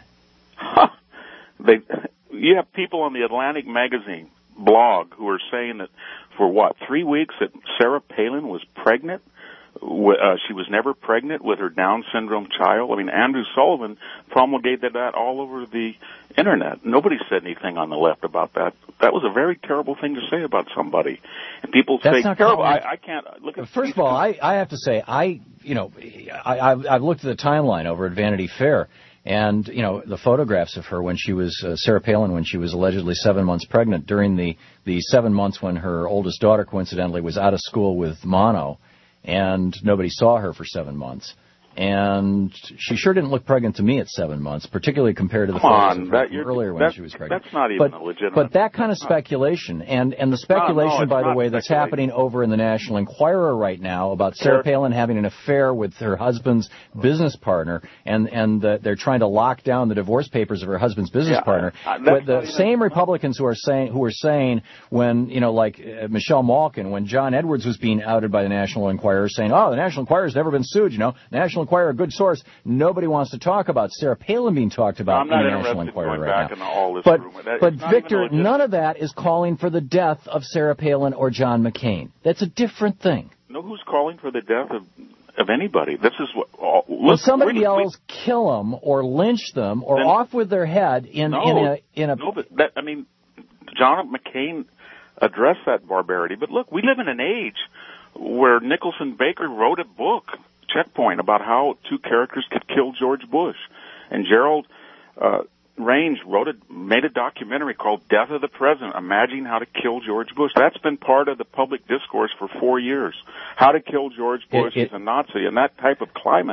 They, you have people on the Atlantic Magazine blog who are saying that for what, three weeks that Sarah Palin was pregnant? Uh, she was never pregnant with her Down syndrome child. I mean, Andrew Sullivan promulgated that all over the Internet. Nobody said anything on the left about that. That was a very terrible thing to say about somebody. And people
That's
say,
not
terrible,
calling-
I, I can't, look at
First of all, I, I have to say, I, you know, I, I've, I've looked at the timeline over at Vanity Fair, and, you know, the photographs of her when she was, uh, Sarah Palin, when she was allegedly seven months pregnant, during the, the seven months when her oldest daughter, coincidentally, was out of school with mono, and nobody saw her for seven months. And she sure didn't look pregnant to me at seven months, particularly compared to the
Come
photos
on,
of her
that-
from
you're-
earlier when
that's-
she was pregnant.
that's not even
but,
a legitimate-
But that kind of speculation, and, and the speculation,
it's
by the
not
way, that's
speculation.
happening over in the National Enquirer right now about Sarah
Sarah-
Palin having an affair with her husband's business partner, and, and uh, they're trying to lock down the divorce papers of her husband's business
Yeah,
partner.
uh, that's
But the
not even-
same Republicans who are saying, who were saying when, you know, like uh, Michelle Malkin, when John Edwards was being outed by the National Enquirer, saying, oh, the National Enquirer's never been sued, you know, National Enquirer, a good source. Nobody wants to talk about Sarah Palin being talked about
I'm not
in the
interested
National
in
Enquirer
going
right
back
now.
into all this
but
rumor. That-
but
it's not even
Victor,
a legitimate-
none of that is calling for the death of Sarah Palin or John McCain. That's a different thing.
know who's calling for the death of of anybody. This is what. All, look,
When somebody
we-
yells "kill them" or "lynch them" or
Then-
"off with their head" in
no,
in a in a
no, but that, I mean, John McCain addressed that barbarity. But look, we live in an age where Nicholson Baker wrote a book, Checkpoint, about how two characters could kill George Bush, and Gerald uh, Range wrote a made a documentary called Death of the President, imagining how to kill George Bush. That's been part of the public discourse for four years. How to kill George Bush
It- it-
as a Nazi, and that type of climate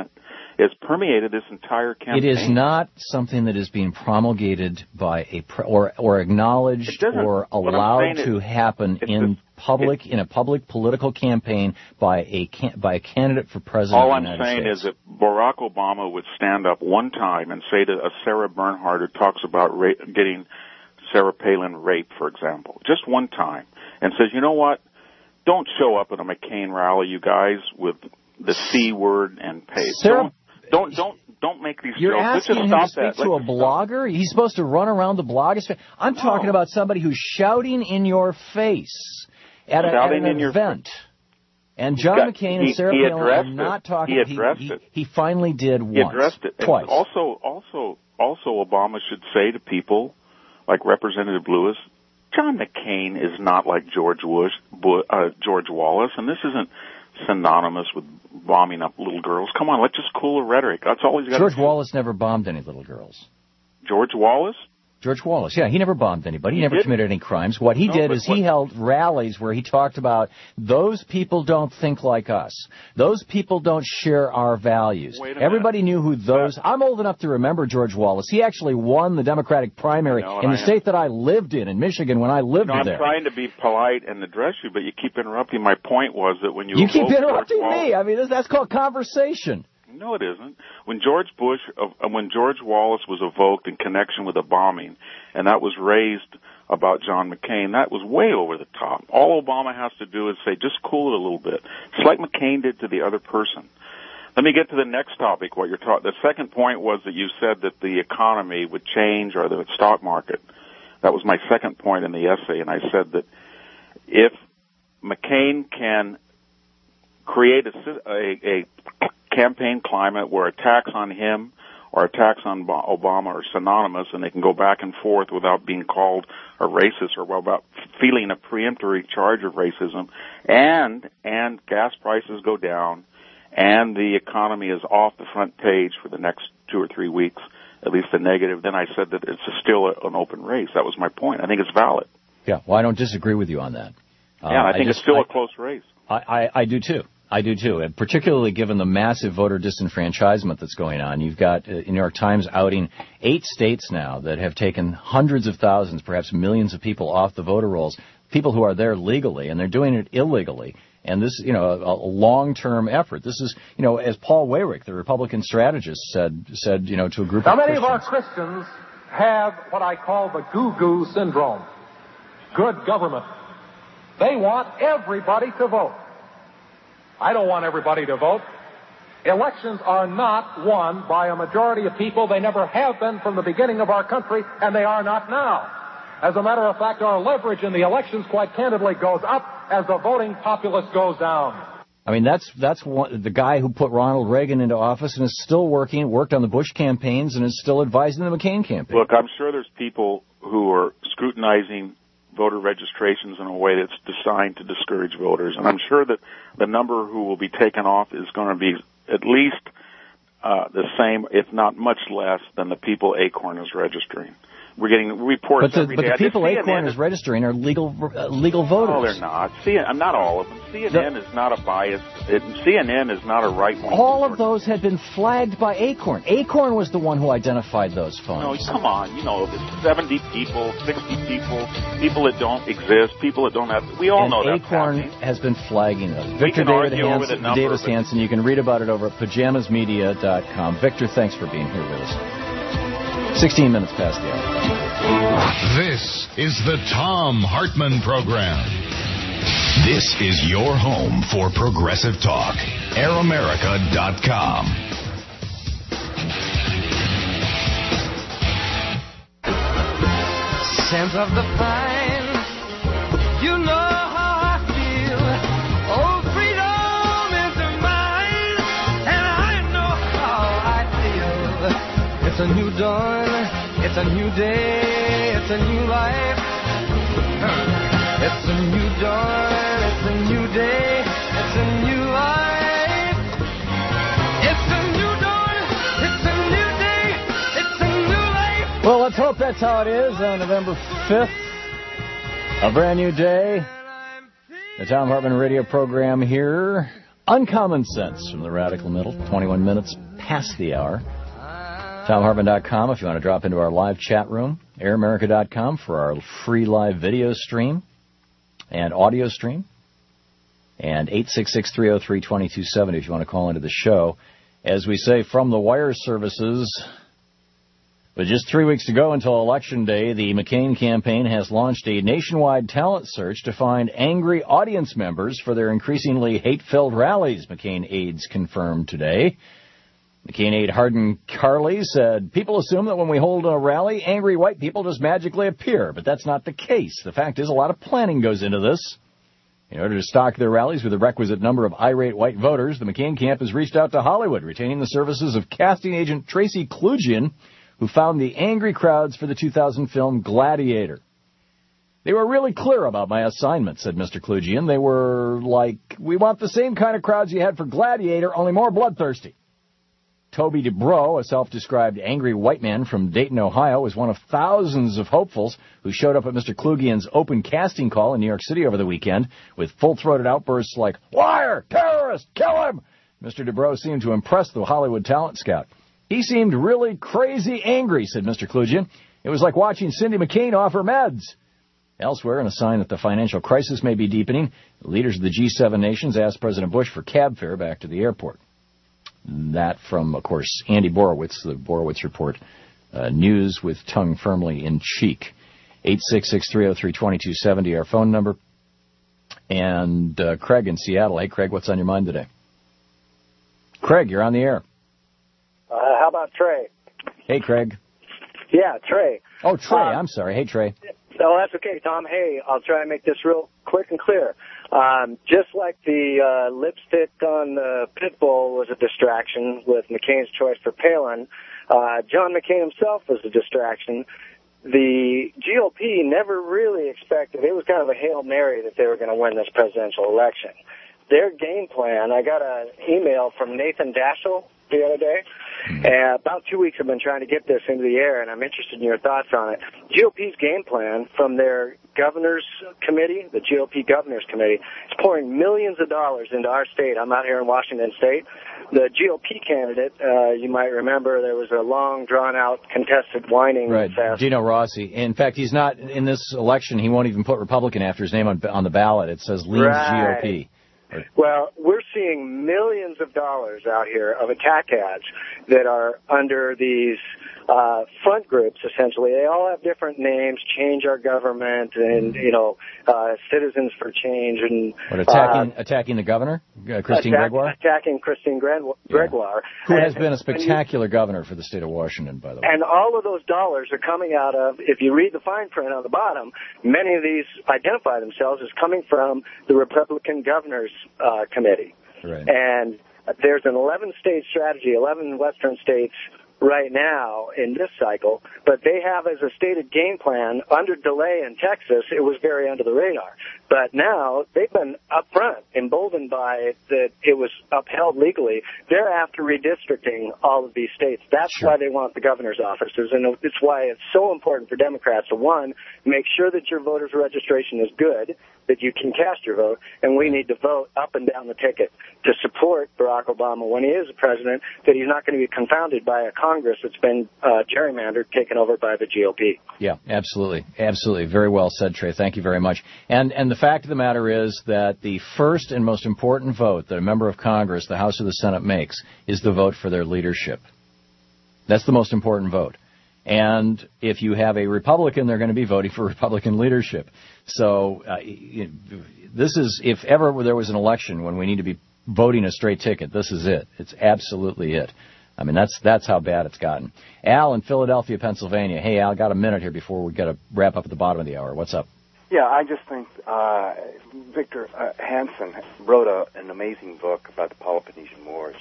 has permeated this entire campaign.
It is not something that is being promulgated by a pre- or or acknowledged or allowed to
is,
happen in
a,
public in a public political campaign by a can, by a candidate for president.
All
of the
I'm
United
saying
States.
is that Barack Obama would stand up one time and say to a Sarah Bernhardt who talks about ra- getting Sarah Palin raped, for example, just one time, and says, you know what? Don't show up at a McCain rally, you guys, with the C word and pay.
Sarah,
don't, don't, don't, don't make these
You're
jokes.
asking
Let's
him
just
to
stop
speak
that.
to
Let's
a
just
blogger? He's supposed to run around the blogosphere. I'm
No.
talking about somebody who's shouting in your face at, a, at an
in your
event. And John
got-
McCain and
he-
Sarah
he
Palin are
addressed
not
it.
talking.
He addressed
he,
it.
He, he finally did
He
once,
addressed it. And
twice.
Also, also, also, Obama should say to people like Representative Lewis, John McCain is not like George Bush, uh, George Wallace, and this isn't synonymous with bombing up little girls. Come on, let's just cool the rhetoric. That's all he's got.
George
to do.
Wallace never bombed any little girls.
George Wallace?
George Wallace, yeah, he never bombed anybody. He,
He
never
didn't.
committed any crimes. What he
No,
did
but
is
what-
he held rallies where he talked about those people don't think like us. Those people don't share our values.
Wait a
Everybody knew who those... I'm old enough to remember George Wallace. He actually won the Democratic primary
I know,
in
and
the
I
state that I lived in, in Michigan, when I lived
No, I'm
there.
trying to be polite and address you, but you keep interrupting. My point was that when you
You keep
evoke
interrupting
George Wallace,
me. I mean, that's, that's called conversation.
No, it isn't. When George Bush, uh, when George Wallace was evoked in connection with a bombing, and that was raised about John McCain, that was way over the top. All Obama has to do is say, just cool it a little bit. It's like McCain did to the other person. Let me get to the next topic, what you're talking. The second point was that you said that the economy would change, or the stock market. That was my second point in the essay, and I said that if McCain can create a, a, a campaign climate where attacks on him or attacks on Obama are synonymous, and they can go back and forth without being called a racist or without feeling a preemptory charge of racism, and and gas prices go down, and the economy is off the front page for the next two or three weeks, at least a negative, then I said that it's still a, an open race. That was my point. I think it's valid.
Yeah, well, I don't disagree with you on that.
Yeah,
Uh,
I think
just,
it's still
I,
a close race.
I, I, I do too. I do too, and particularly given the massive voter disenfranchisement that's going on. You've got uh, New York Times outing eight states now that have taken hundreds of thousands, perhaps millions of people off the voter rolls, people who are there legally, and they're doing it illegally. And this, you know, a, a long-term effort. This is, you know, as Paul Weyrich, the Republican strategist, said, said, you know, to a group
now,
of
many
Christians.
of our Christians have what I call the goo-goo syndrome. Good government. They want everybody to vote. I don't want everybody to vote. Elections are not won by a majority of people. They never have been from the beginning of our country, and they are not now. As a matter of fact, our leverage in the elections, quite candidly, goes up as the voting populace goes down.
I mean, that's that's one, the guy who put Ronald Reagan into office and is still working, worked on the Bush campaigns, and is still advising the McCain campaign.
Look, I'm sure there's people who are scrutinizing voter registrations in a way that's designed to discourage voters. And I'm sure that the number who will be taken off is going to be at least uh, the same, if not much less, than the people Acorn is registering. We're getting reports
but the,
every
but
day.
the people
C N N
Acorn is registering are legal uh, legal voters.
No, they're not. C N N, not all of them. C N N
The,
is not a bias. It, C N N is not a right-wing.
All of those had been flagged by Acorn. Acorn was the one who identified those
No,
phones.
come on. You know, there's seventy people, sixty people, people that don't exist, people that don't have. We all
and
know that.
Acorn has been flagging those.
We
Victor
can
David
argue over the
Hansen,
number,
Davis
but-
Hansen. You can read about it over at pajamas media dot com. Victor, thanks for being here with us. Sixteen minutes past the hour.
This is the Thom Hartmann Program. This is your home for progressive talk. air america dot com.
Scent of the pine, you know how I feel. Oh, freedom is mine, and I know how I feel. It's a new dawn, it's a new day, it's a new life. It's a new dawn, it's a new day, it's a new life. It's a new dawn, it's a new day, it's a new life.
Well, let's hope that's how it is on November fifth. A brand new day. The Thom Hartmann radio program here. Uncommon Sense from the Radical Middle. twenty-one minutes past the hour. Tom Hartman dot com if you want to drop into our live chat room. Air America dot com for our free live video stream and audio stream. And eight six six, three oh three, two two seven oh if you want to call into the show. As we say, from the wire services, but just three weeks to go until Election Day, the McCain campaign has launched a nationwide talent search to find angry audience members for their increasingly hate-filled rallies, McCain aides confirmed today. McCain aide Hardin Carley said, people assume that when we hold a rally, angry white people just magically appear, but that's not the case. The fact is a lot of planning goes into this. In order to stock their rallies with the requisite number of irate white voters, the McCain camp has reached out to Hollywood, retaining the services of casting agent Tracy Klugian, who found the angry crowds for the two thousand film Gladiator. They were really clear about my assignment, said Mister Klugian. They were like, we want the same kind of crowds you had for Gladiator, only more bloodthirsty. Toby DeBro, a self-described angry white man from Dayton, Ohio, was one of thousands of hopefuls who showed up at Mister Klugian's open casting call in New York City over the weekend with full-throated outbursts like, liar, terrorist, kill him! Mister DeBro seemed to impress the Hollywood talent scout. He seemed really crazy angry, said Mister Klugian. It was like watching Cindy McCain offer meds. Elsewhere, in a sign that the financial crisis may be deepening, the leaders of the G seven nations asked President Bush for cab fare back to the airport. That from, of course, Andy Borowitz, the Borowitz Report, uh, news with tongue firmly in cheek. eight six six, three oh three, two two seven oh, our phone number. And uh, Craig in Seattle. Hey, Craig, what's on your mind today? Craig, you're on the air.
Uh, how about Trey?
Hey, Craig.
Yeah, Trey.
Oh, Trey,
Um,
I'm sorry. Hey, Trey.
No, that's okay, Tom. Hey, I'll try and make this real quick and clear. Um, just like the uh, lipstick on the pit bull was a distraction with McCain's choice for Palin, uh, John McCain himself was a distraction. The G O P never really expected, it was kind of a Hail Mary that they were going to win this presidential election. Their game plan, I got an email from Nathan Daschle the other day, and about two weeks I've been trying to get this into the air, and I'm interested in your thoughts on it. G O P's game plan from their governor's committee, the G O P governor's committee, is pouring millions of dollars into our state. I'm out here in Washington State. The G O P candidate, uh, you might remember there was a long, drawn-out, contested whining
Right,
fest.
Dino Rossi. In fact, he's not, in this election, he won't even put Republican after his name on, on the ballot. It says leans
Right.
G O P.
Well, we're seeing millions of dollars out here of attack ads that are under these uh, front groups, essentially. They all have different names, Change Our Government, and, you know, uh, Citizens for Change. And
What, attacking
uh,
attacking the governor, uh, Christine
attack,
Gregoire?
Attacking Christine Gre- Gregoire.
Who has
And-
been a
and you-
spectacular governor for the state of Washington, by the way.
And all of those dollars are coming out of, if you read the fine print on the bottom, many of these identify themselves as coming from the Republican Governor's uh, Committee.
Right.
And there's an eleven-state strategy, eleven western states right now in this cycle, but they have as a stated game plan, under delay in Texas, it was very under the radar. But now they've been upfront, emboldened by it, that it was upheld legally. They're after redistricting all of these states. That's
Sure.
why they want the governor's offices, and it's why it's so important for Democrats to, one, make sure that your voter's registration is good, that you can cast your vote, and we need to vote up and down the ticket to support Barack Obama when he is a president, that he's not going to be confounded by a Congress that's been uh, gerrymandered, taken over by the G O P.
Yeah, absolutely. Absolutely. Very well said, Trey. Thank you very much. And and the fact of the matter is that the first and most important vote that a member of Congress, the House or the Senate, makes is the vote for their leadership. That's the most important vote. And if you have a Republican, they're going to be voting for Republican leadership. So uh, this is, if ever there was an election when we need to be voting a straight ticket, this is it. It's absolutely it. I mean, that's that's how bad it's gotten. Al in Philadelphia, Pennsylvania. Hey, Al, got a minute here before we got to wrap up at the bottom of the hour. What's up?
Yeah, I just think uh, Victor uh, Hansen wrote a, an amazing book about the Peloponnesian Wars,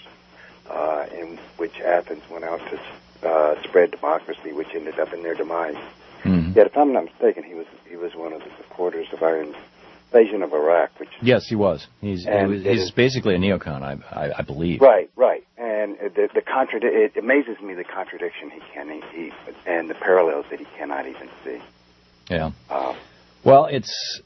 uh, in which Athens went out to uh, spread democracy, which ended up in their demise.
Mm-hmm.
Yet, if I'm not mistaken, he was he was one of the supporters of our invasion of Iraq. Which
yes, he was. He's he
And
was,
it
he's
is-
basically a neocon, I I, I believe.
right, right, and the the contradi- it amazes me the contradiction he can he and the parallels that he cannot even see.
Yeah.
Uh,
Well, it's.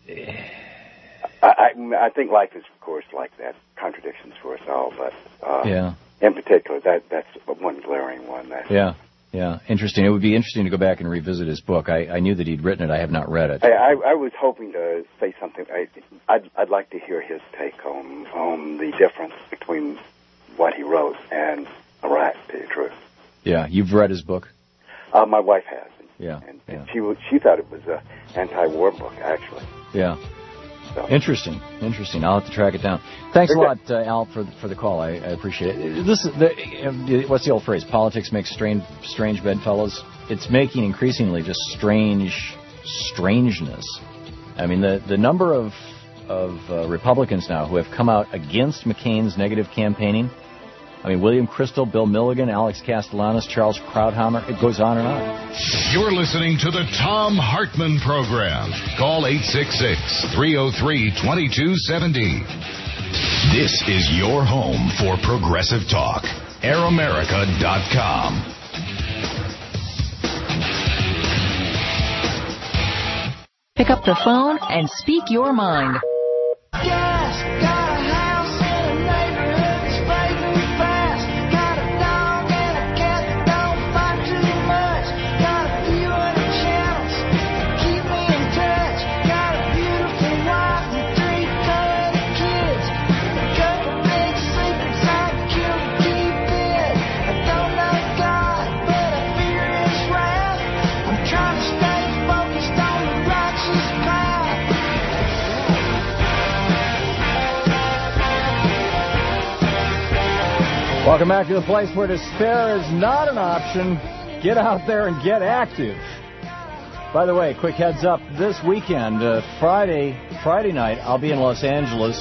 I, I, I think life is, of course, like that. Contradictions for us all, but uh,
Yeah.
in particular, that that's one glaring one. That
Yeah, yeah, interesting. It would be interesting to go back and revisit his book. I, I knew that he'd written it. I have not read it.
I, I, I was hoping to say something. I, I'd, I'd like to hear his take on, on the difference between what he wrote and Iraq, to the truth.
Yeah, you've read his book?
Uh, my wife has.
Yeah,
and,
yeah.
and she was, she thought it was an anti-war book, actually.
Yeah.
So.
Interesting, interesting. I'll have to track it down. Thanks a
Okay.
lot, uh, Al, for the, for the call. I, I appreciate it. This is the, what's the old phrase? Politics makes strange, strange bedfellows. It's making increasingly just strange strangeness. I mean, the the number of of uh, Republicans now who have come out against McCain's negative campaigning. I mean, William Kristol, Bill Milligan, Alex Castellanos, Charles Krauthammer. It goes on and on.
You're listening to the Thom Hartmann Program. Call eight six six, three oh three, two two seven oh. This is your home for progressive talk. air america dot com.
Pick up the phone and speak your mind.
Welcome back to the place where despair is not an option. Get out there and get active. By the way, quick heads up, this weekend, uh, Friday, Friday night, I'll be in Los Angeles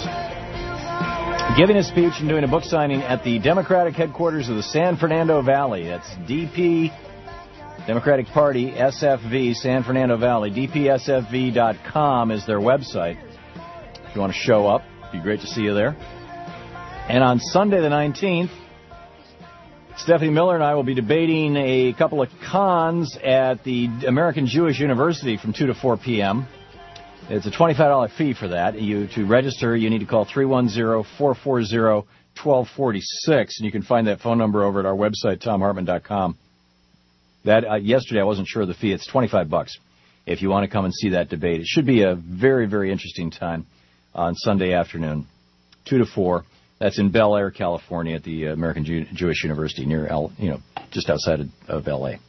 giving a speech and doing a book signing at the Democratic headquarters of the San Fernando Valley. That's D P, Democratic Party, S F V, San Fernando Valley. D P S F V dot com is their website. If you want to show up, it'd be great to see you there. And on Sunday the nineteenth, Stephanie Miller and I will be debating a couple of cons at the American Jewish University from two to four p.m. It's a twenty-five dollars fee for that. You To register, you need to call three one zero, four four zero, one two four six, and you can find that phone number over at our website, thom hartmann dot com. That uh, yesterday I wasn't sure of the fee. It's twenty-five bucks if you want to come and see that debate. It should be a very, very interesting time on Sunday afternoon, two to four. That's in Bel Air, California, at the American Jew- Jewish University, near L, you know, just outside of, of L A.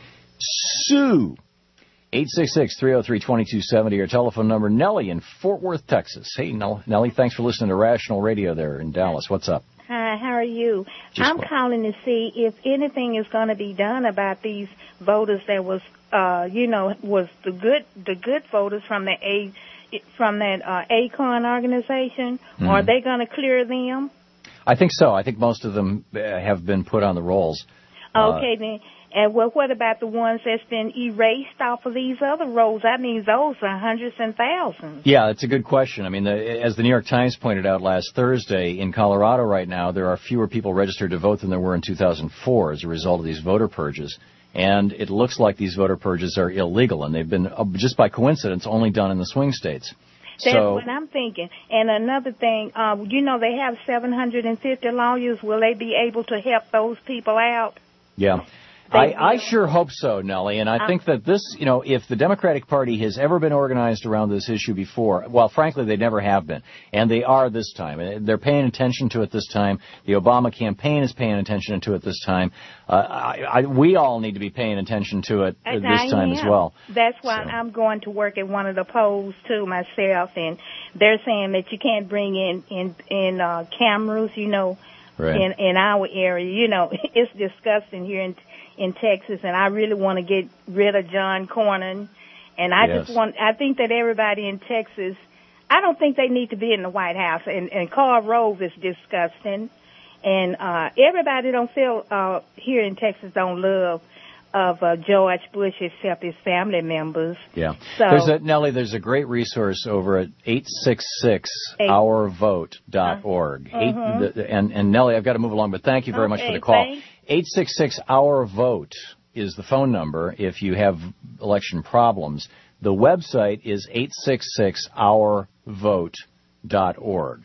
Sue, eight six six, three oh three, two two seven oh, our telephone number. Nellie in Fort Worth, Texas. Hey, Nellie, thanks for listening to Rational Radio there in Dallas. What's up?
Hi, how are you?
Just
I'm
well.
calling to see if anything is going to be done about these voters that was, uh, you know, was the good, the good voters from the A. from that uh, ACON organization?
Mm-hmm.
Are they going to clear them?
I think so. I think most of them uh, have been put on the rolls.
Okay,
Uh,
then. And well, what about the ones that's been erased off of these other rolls? That means those are hundreds and thousands.
Yeah, that's a good question. I mean, the, as the New York Times pointed out last Thursday, in Colorado right now, there are fewer people registered to vote than there were in two thousand four as a result of these voter purges. And it looks like these voter purges are illegal, and they've been, uh, just by coincidence, only done in the swing states.
That's
so,
what I'm thinking. And another thing, uh, you know, they have seven hundred fifty lawyers. Will they be able to help those people out?
yeah. I, I sure hope so, Nellie, and I think that this, you know, if the Democratic Party has ever been organized around this issue before, well, frankly, they never have been, and they are this time. They're paying attention to it this time. The Obama campaign is paying attention to it this time. Uh, I, I, we all need to be paying attention to it
And
this
I
time
am.
as well.
That's why
So.
I'm going to work at one of the polls, too, myself, and they're saying that you can't bring in, in, in uh, cameras, you know,
Right.
in, in our area. You know, it's disgusting here in in Texas, and I really want to get rid of John Cornyn. And I
Yes.
just want, I think that everybody in Texas, I don't think they need to be in the White House. And, and Karl Rove is disgusting. And uh, everybody don't feel, uh, here in Texas don't love of uh, George Bush except his family members.
Yeah.
So-
there's a, Nellie, there's a great resource over at eight six six, our vote dot org.
Uh,
Eight,
mhm.
the, and, and Nellie, I've got to move along, but thank you very much for
Okay,
the call.
thanks.
eight six six, our vote is the phone number if you have election problems. The website is eight six six, our vote dot org.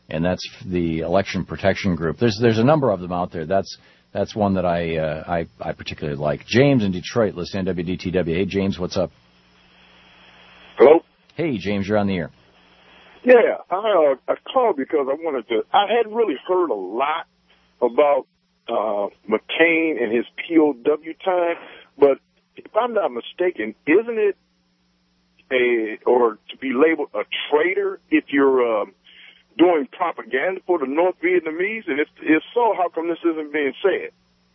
and that's the Election Protection Group. There's there's a number of them out there. That's that's one that I uh, I, I particularly like. James in Detroit, listening to W D T W. Hey, James, what's up?
Hello?
Hey, James, you're on the air.
Yeah, I uh, I called because I wanted to. I hadn't really heard a lot about uh, McCain and his P O W time, but if I'm not mistaken, isn't it a or to be labeled a traitor if you're um, doing propaganda for the North Vietnamese? And if if so, how come this isn't being said?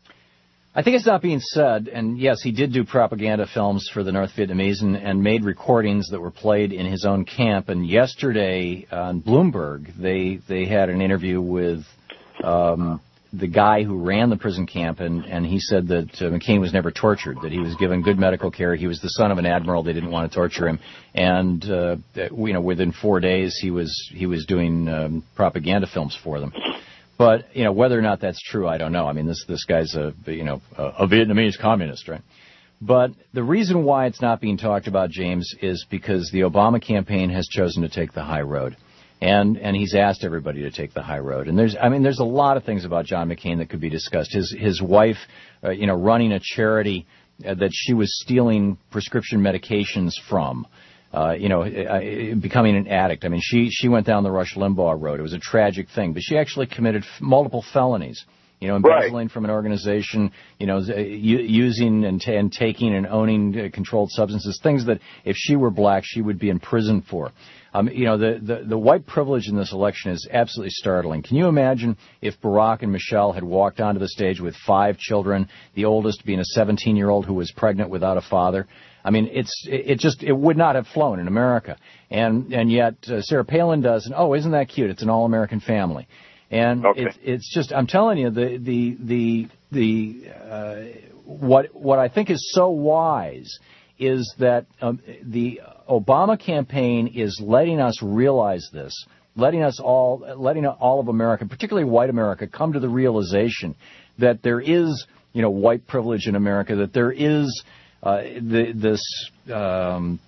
I think it's not being said, and yes, he did do propaganda films for the North Vietnamese and, and made recordings that were played in his own camp. And yesterday on Bloomberg, they they had an interview with um, the guy who ran the prison camp, and, and he said that uh, McCain was never tortured, that he was given good medical care. He was the son of an admiral. They didn't want to torture him, and uh, you know, within four days, he was he was doing um, propaganda films for them. But, you know, whether or not that's true, I don't know. I mean, this this guy's a, you know, a Vietnamese communist, right? But the reason why it's not being talked about, James, is because the Obama campaign has chosen to take the high road. And and he's asked everybody to take the high road. And there's, I mean, there's a lot of things about John McCain that could be discussed. His his wife, uh, you know, running a charity uh, that she was stealing prescription medications from. Uh, you know, uh, becoming an addict. I mean, she, she went down the Rush Limbaugh road. It was a tragic thing, but she actually committed f- multiple felonies. You know, embezzling right. from an organization, you know, uh, u- using and, t- and taking and owning uh, controlled substances, things that if she were black, she would be in prison for. Um, you know, the, the, the white privilege in this election is absolutely startling. Can you imagine if Barack and Michelle had walked onto the stage with five children, the oldest being a seventeen-year-old who was pregnant without a father? I mean, it's it just it would not have flown in America, and and yet uh, Sarah Palin does, and oh, isn't that cute? It's an all-American family, and okay. it's it's just I'm telling you the the the the uh, what what I think is so wise is that um, the Obama campaign is letting us realize this, letting us all letting all of America, particularly white America, come to the realization that there is you know white privilege in America, that there is. Uh, the, this, um,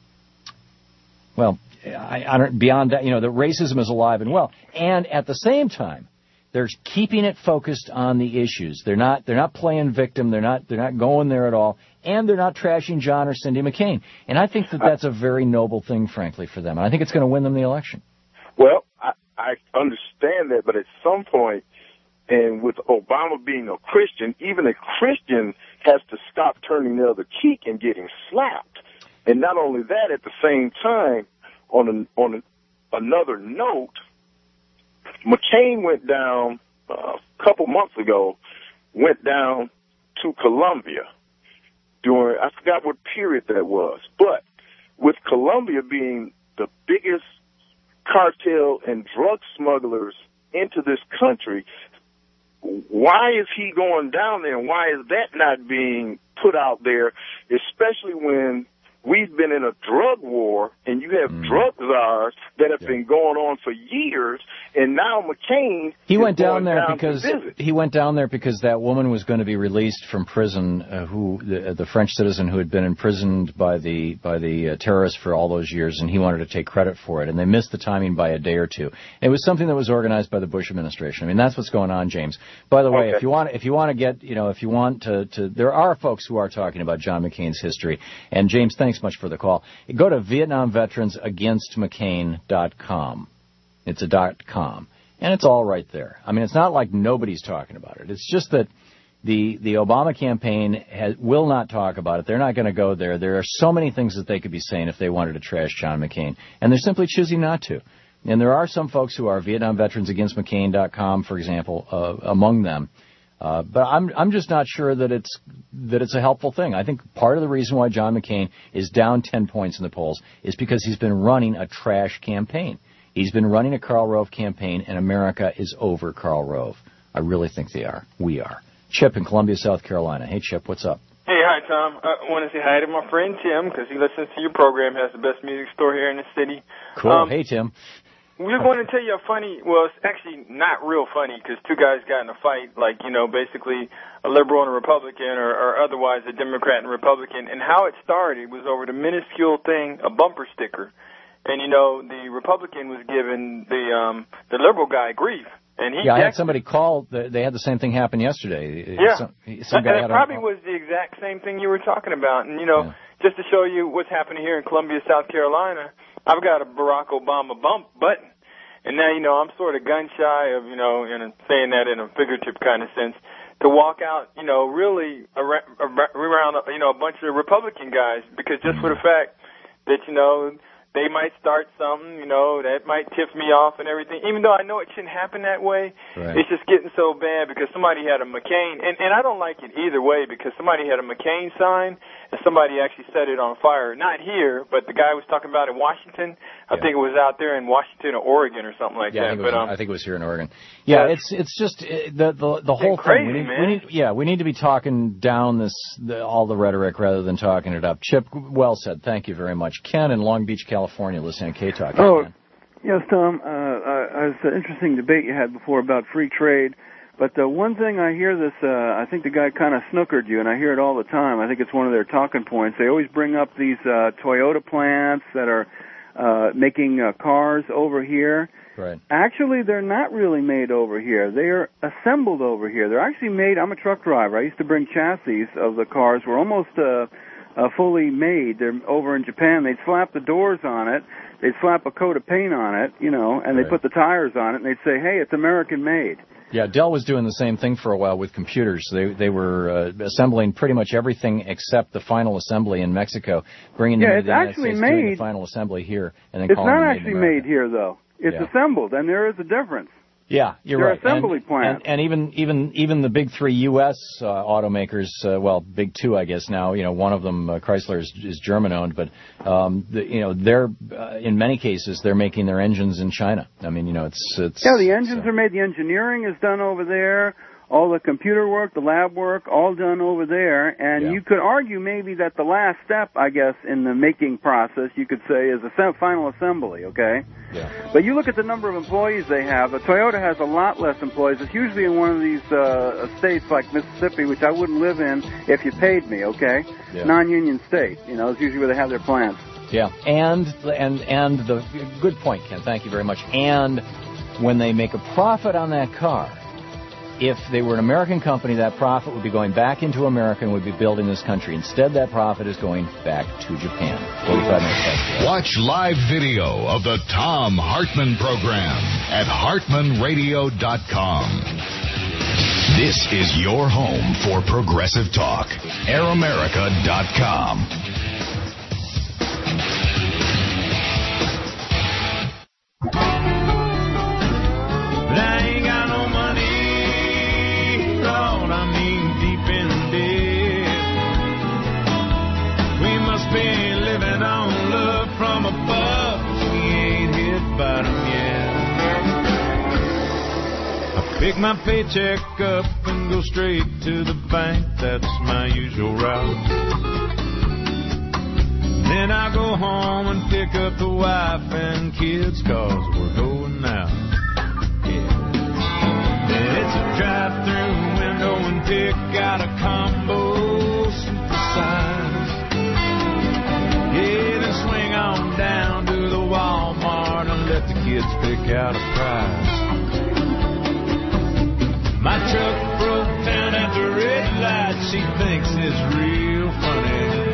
well, I, I don't, beyond that, you know, that racism is alive and well. And at the same time, they're keeping it focused on the issues. They're not, they're not playing victim. They're not, they're not going there at all. And they're not trashing John or Cindy McCain. And I think that that's a very noble thing, frankly, for them. And I think it's going to win them the election.
Well, I, I understand that, but at some point, and with Obama being a Christian, even a Christian has to stop turning the other cheek and getting slapped. And not only that, at the same time, on an, on an, another note, McCain went down uh, a couple months ago, went down to Colombia during, I forgot what period that was, but with Colombia being the biggest cartel and drug smugglers into this country, why is he going down there, and why is that not being put out there, especially when we've been in a drug war and you have mm. drug czars that have yeah. been going on for years, and now McCain
he went down there
down
because he went down there because that woman was going to be released from prison, uh, who the, the French citizen who had been imprisoned by the by the uh, terrorists for all those years, and he wanted to take credit for it, and they missed the timing by a day or two. It was something that was organized by the Bush administration. I mean, that's what's going on, James. By the way,
okay.
if you want if you want to get you know if you want to, to there are folks who are talking about John McCain's history, and James, thanks much for the call. Go to Vietnam Veterans Against McCain dot com. It's a dot com, and it's all right there. I mean, it's not like nobody's talking about it. It's just that the the Obama campaign has, will not talk about it. They're not going to go there. There are so many things that they could be saying if they wanted to trash John McCain, and they're simply choosing not to. And there are some folks who are Vietnam Veterans Against McCain dot com, for example, uh, among them. Uh, but I'm I'm just not sure that it's that it's a helpful thing. I think part of the reason why John McCain is down ten points in the polls is because he's been running a trash campaign. He's been running a Karl Rove campaign, and America is over Karl Rove. I really think they are. We are. Chip in Columbia, South Carolina. Hey, Chip, what's up?
Hey, hi, Tom. I want to say hi to my friend Tim, because he listens to your program, has the best music store here in the city.
Cool.
Um,
hey, Tim.
We're going to tell you a funny, well, it's actually not real funny, because two guys got in a fight, like, you know, basically a liberal and a Republican, or, or otherwise a Democrat and Republican, and how it started was over the minuscule thing, a bumper sticker. and you know the Republican was giving the um, the liberal guy grief, and he
yeah, I had
actually,
somebody call. They had the same thing happen yesterday.
Yeah,
some, some guy
and it
had
probably
a,
was the exact same thing you were talking about, and you know,
yeah.
just to show you what's happening here in Columbia, South Carolina, I've got a Barack Obama bump button. And now, you know, I'm sort of gun shy of, you know, and saying that in a figurative kind of sense, to walk out, you know, really around, around you know, a bunch of Republican guys, because just for the fact that, you know, they might start something, you know, that might tip me off and everything, even though I know it shouldn't happen that way.
Right.
It's just getting so bad because somebody had a McCain, and, and I don't like it either way, because somebody had a McCain sign and somebody actually set it on fire. Not here, but the guy was talking about in Washington. I
Yeah.
think it was out there in Washington or Oregon or something like
Yeah, I
that.
think, it was,
but um,
I think it was here in Oregon. Yeah,
yeah.
it's it's just uh, the the the whole
crazy,
thing. We need,
man.
we need, yeah, we need to be talking down this the, all the rhetoric rather than talking it up. Chip, well said. Thank you very much. Ken in Long Beach, California, listening to K Talk.
Oh,
Ken.
yes, Tom. Uh, uh, it's an interesting debate you had before about free trade. But the one thing I hear this, uh, I think the guy kind of snookered you, and I hear it all the time. I think it's one of their talking points. They always bring up these uh, Toyota plants that are uh, making uh, cars over here.
Right.
Actually, they're not really made over here. They are assembled over here. They're actually made. I'm a truck driver. I used to bring chassis of the cars. Were almost uh, uh, fully made. They're over in Japan. They'd slap the doors on it. They'd slap a coat of paint on it, you know, and
Right.
they'd put the tires on it, and they'd say, hey, it's American made.
Yeah, Dell was doing the same thing for a while with computers. They they were uh, assembling pretty much everything except the final assembly in Mexico, bringing them
Yeah,
into
it's
the United
actually
States, doing
made-
the final assembly here, and then
It's
calling
not
them
actually
made, in America.
made here, though. It's
Yeah.
assembled, and there is a difference.
Yeah, you're
They're
right.
assembly
and,
plants.
And, and even even even the big three U S uh, automakers, uh, well, big two, I guess now. You know, one of them, uh, Chrysler, is, is German owned, but um, the, you know, they're uh, in many cases they're making their engines in China. I mean, you know, it's it's.
Yeah, the engines are made. The engineering is done over there. All the computer work, the lab work, all done over there. And
Yeah.
you could argue maybe that the last step, I guess, in the making process, you could say, is the sem- final assembly, okay?
Yeah.
But you look at the number of employees they have. Uh, Toyota has a lot less employees. It's usually in one of these uh, states like Mississippi, which I wouldn't live in if you paid me, okay?
Yeah.
Non-union state, you know, it's usually where they have their plants.
Yeah, and and and the good point, Ken. Thank you very much. And when they make a profit on that car, if they were an American company, that profit would be going back into America and would be building this country. Instead, that profit is going back to Japan. forty-five minutes past.
Watch live video of the Tom Hartman program at hartman radio dot com. This is your home for progressive talk. air america dot com.
But I ain't got no money, Lord, I mean deep in debt. We must be living on love from above, 'cause we ain't hit bottom yet. I pick my paycheck up and go straight to the bank, that's my usual route. Then I go home and pick up the wife and kids, 'cause we're going out. It's a drive-through window and pick out a combo supersize. Yeah, then swing on down to the Walmart and let the kids pick out a prize. My truck broke down at the red light. She thinks it's real funny.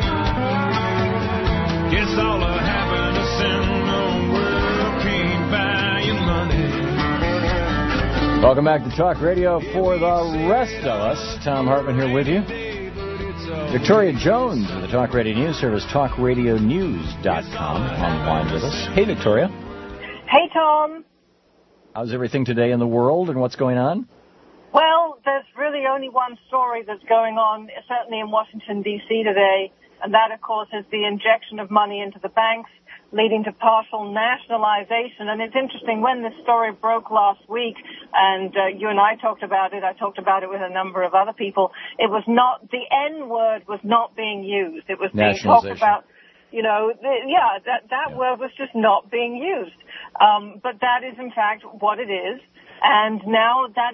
Guess all the happiness in the world can't buy you money.
Welcome back to Talk Radio for the rest of us. Tom Hartman here with you. Victoria Jones of the Talk Radio News Service, talk radio news dot com, on the line with us. Hey, Victoria.
Hey, Tom.
How's everything today in the world and what's going on?
Well, there's really only one story that's going on, certainly in Washington, D C today, and that, of course, is the injection of money into the banks, leading to partial nationalization. And it's interesting, when this story broke last week, and uh, you and I talked about it, I talked about it with a number of other people, it was not, the N word was not being used. It was being talked about, you know, the, yeah, that, that yeah. word was just not being used. Um, but that is, in fact, what it is. And now that is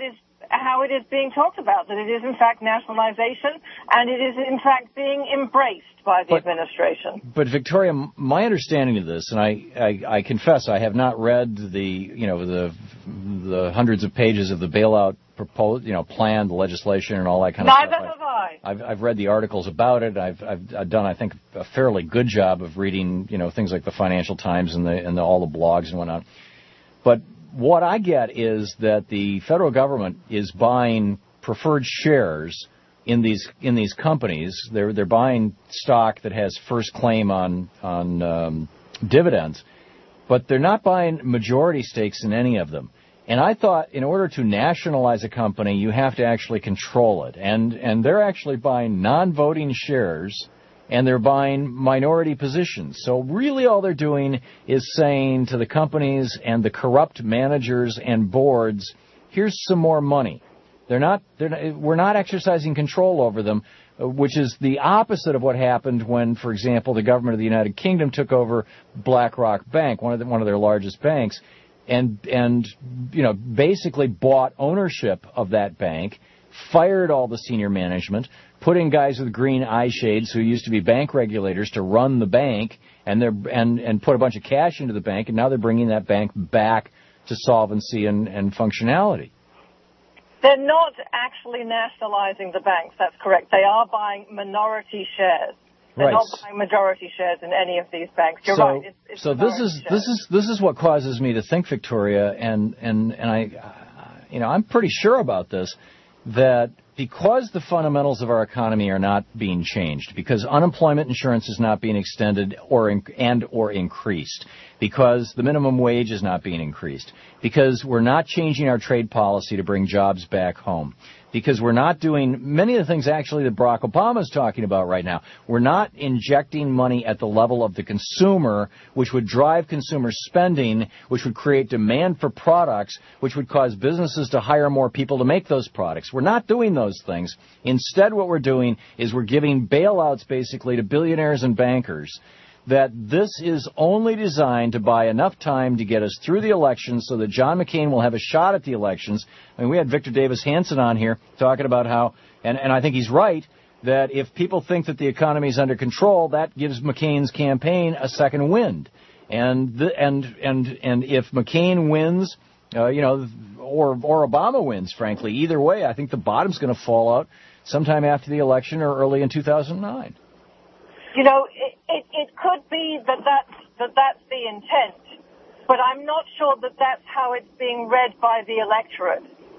how it is being talked about, that it is in fact nationalization and it is in fact being embraced by the
but,
administration.
But Victoria, my understanding of this, and I, I, I confess I have not read the, you know, the the hundreds of pages of the bailout proposed, you know, plan, the legislation, and all that kind of
Neither
stuff.
Neither have I.
I've, I've read the articles about it. I've, I've, I've done, I think, a fairly good job of reading, you know, things like the Financial Times and the and the, all the blogs and whatnot. But what I get is that the federal government is buying preferred shares in these in these companies. They're they're buying stock that has first claim on on um, dividends, but they're not buying majority stakes in any of them. And I thought in order to nationalize a company, you have to actually control it. And and they're actually buying non-voting shares, and they're buying minority positions. So really all they're doing is saying to the companies and the corrupt managers and boards, here's some more money. They're not, they're not, we're not exercising control over them, which is the opposite of what happened when, for example, the government of the United Kingdom took over BlackRock Bank, one of the, one of their largest banks, and, and, you know, basically bought ownership of that bank, fired all the senior management, put in guys with green eye shades who used to be bank regulators to run the bank, and they're and, and put a bunch of cash into the bank, and now they're bringing that bank back to solvency and, and functionality.
They're not actually nationalizing the banks, that's correct. They are buying minority shares. They're
Right.
not buying majority shares in any of these banks. You're
so,
right. It's, it's
so this is
shares.
this is this is what causes me to think, Victoria, and and and I, you know, I'm pretty sure about this, that because the fundamentals of our economy are not being changed, because unemployment insurance is not being extended or in, and or increased, because the minimum wage is not being increased, because we're not changing our trade policy to bring jobs back home, because we're not doing many of the things actually that Barack Obama is talking about right now. We're not injecting money at the level of the consumer, which would drive consumer spending, which would create demand for products, which would cause businesses to hire more people to make those products. We're not doing those things. Instead, what we're doing is we're giving bailouts basically to billionaires and bankers, that this is only designed to buy enough time to get us through the elections so that John McCain will have a shot at the elections. I mean, we had Victor Davis Hanson on here talking about how, and, and I think he's right, that if people think that the economy is under control, that gives McCain's campaign a second wind. And the, and and and if McCain wins, uh, you know, or or Obama wins, frankly, either way, I think the bottom's going to fall out sometime after the election or early in two thousand nine.
You know, it, it, it could be that that's, that that's the intent, but I'm not sure that that's how it's being read by the electorate.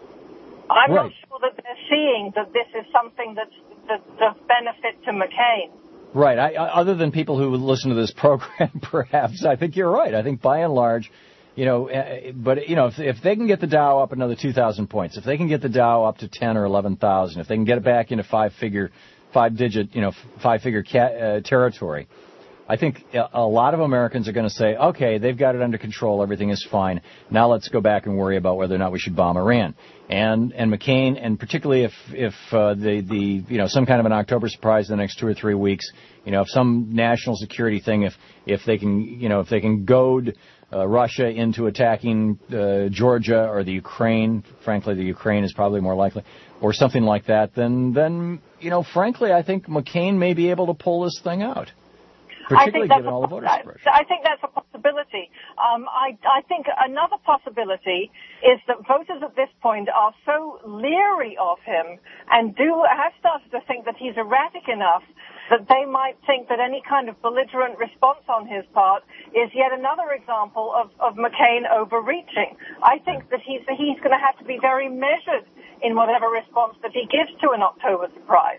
I'm
right.
not sure that they're seeing that this is something that's, that's of benefit to McCain.
Right. I, I, other than people who listen to this program, perhaps, I think you're right. I think by and large, you know, uh, but, you know, if, if they can get the Dow up another two thousand points, if they can get the Dow up to ten or eleven thousand, if they can get it back into five-figure five-digit, you know, five-figure cat, uh, territory, I think a lot of Americans are going to say, okay, they've got it under control, everything is fine. Now let's go back and worry about whether or not we should bomb Iran. And and McCain, and particularly if if uh, the the you know some kind of an October surprise in the next two or three weeks, you know, if some national security thing, if if they can you know if they can goad uh, Russia into attacking uh, Georgia or the Ukraine, frankly, the Ukraine is probably more likely, or something like that, then then you know, frankly, I think McCain may be able to pull this thing out. Particularly given all the voter suppression.
I think that's a possibility. Um, I, I think another possibility is that voters at this point are so leery of him and do have started to think that he's erratic enough that they might think that any kind of belligerent response on his part is yet another example of, of McCain overreaching. I think that he's, he's going to have to be very measured in whatever response that he gives to an October surprise.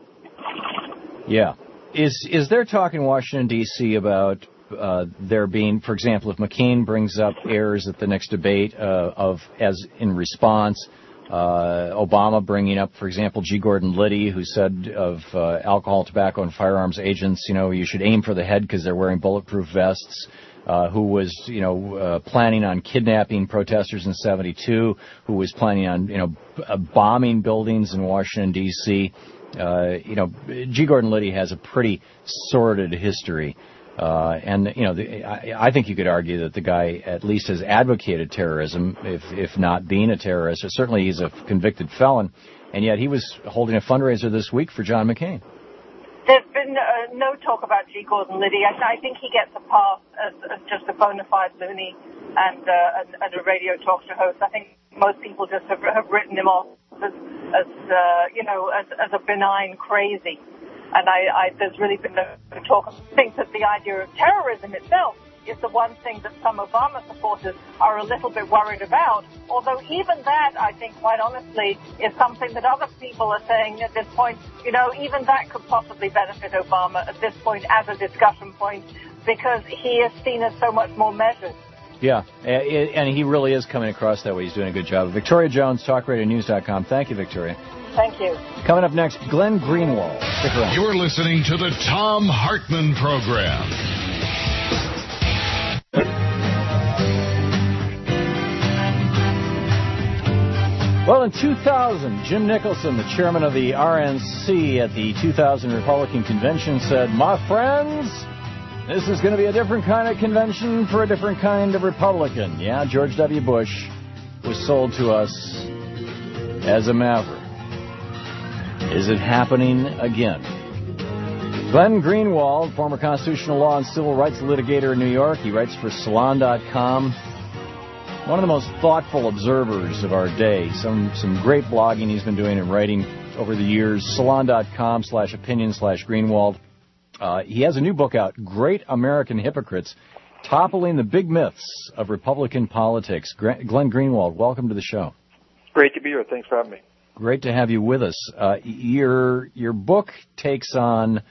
Yeah. Is is there talk in Washington, D C about uh, there being, for example, if McCain brings up errors at the next debate uh, of as in response, uh, Obama bringing up, for example, G. Gordon Liddy, who said of uh, alcohol, tobacco, and firearms agents, you know, you should aim for the head because they're wearing bulletproof vests. Uh, who was, you know, uh, planning on kidnapping protesters in seventy-two, who was planning on, you know, b- uh, bombing buildings in Washington, D C Uh, you know, G. Gordon Liddy has a pretty sordid history. Uh, and, you know, the, I, I think you could argue that the guy at least has advocated terrorism, if, if not being a terrorist. Or certainly he's a convicted felon, and yet he was holding a fundraiser this week for John McCain.
There's been uh, no talk about G. Gordon Liddy. I, I think he gets a pass as, as just a bona fide loony and, uh, and, and a radio talk show host. I think most people just have, have written him off as, as uh, you know, as, as a benign crazy. And I, I, there's really been no talk. I think that the idea of terrorism itself is the one thing that some Obama supporters are a little bit worried about. Although even that, I think, quite honestly, is something that other people are saying at this point. You know, even that could possibly benefit Obama at this point as a discussion point, because he is seen as so much more measured.
Yeah, and he really is coming across that way. He's doing a good job. Victoria Jones, talk radio news dot com. Thank you, Victoria.
Thank you.
Coming up next, Glenn Greenwald. Stick around.
You're listening to the Tom Hartman Program.
Well, in two thousand, Jim Nicholson, the chairman of the R N C at the two thousand Republican convention, said, "My friends, this is going to be a different kind of convention for a different kind of Republican." Yeah, George W. Bush was sold to us as a maverick. Is it happening again? Glenn Greenwald, former constitutional law and civil rights litigator in New York. He writes for Salon dot com. One of the most thoughtful observers of our day. Some some great blogging he's been doing and writing over the years. Salon dot com slash opinion slash Greenwald. Uh, he has a new book out, Great American Hypocrites, Toppling the Big Myths of Republican Politics. Glenn Greenwald, welcome to the show.
Great to be here. Thanks for having me.
Great to have you with us. Uh, your your book takes on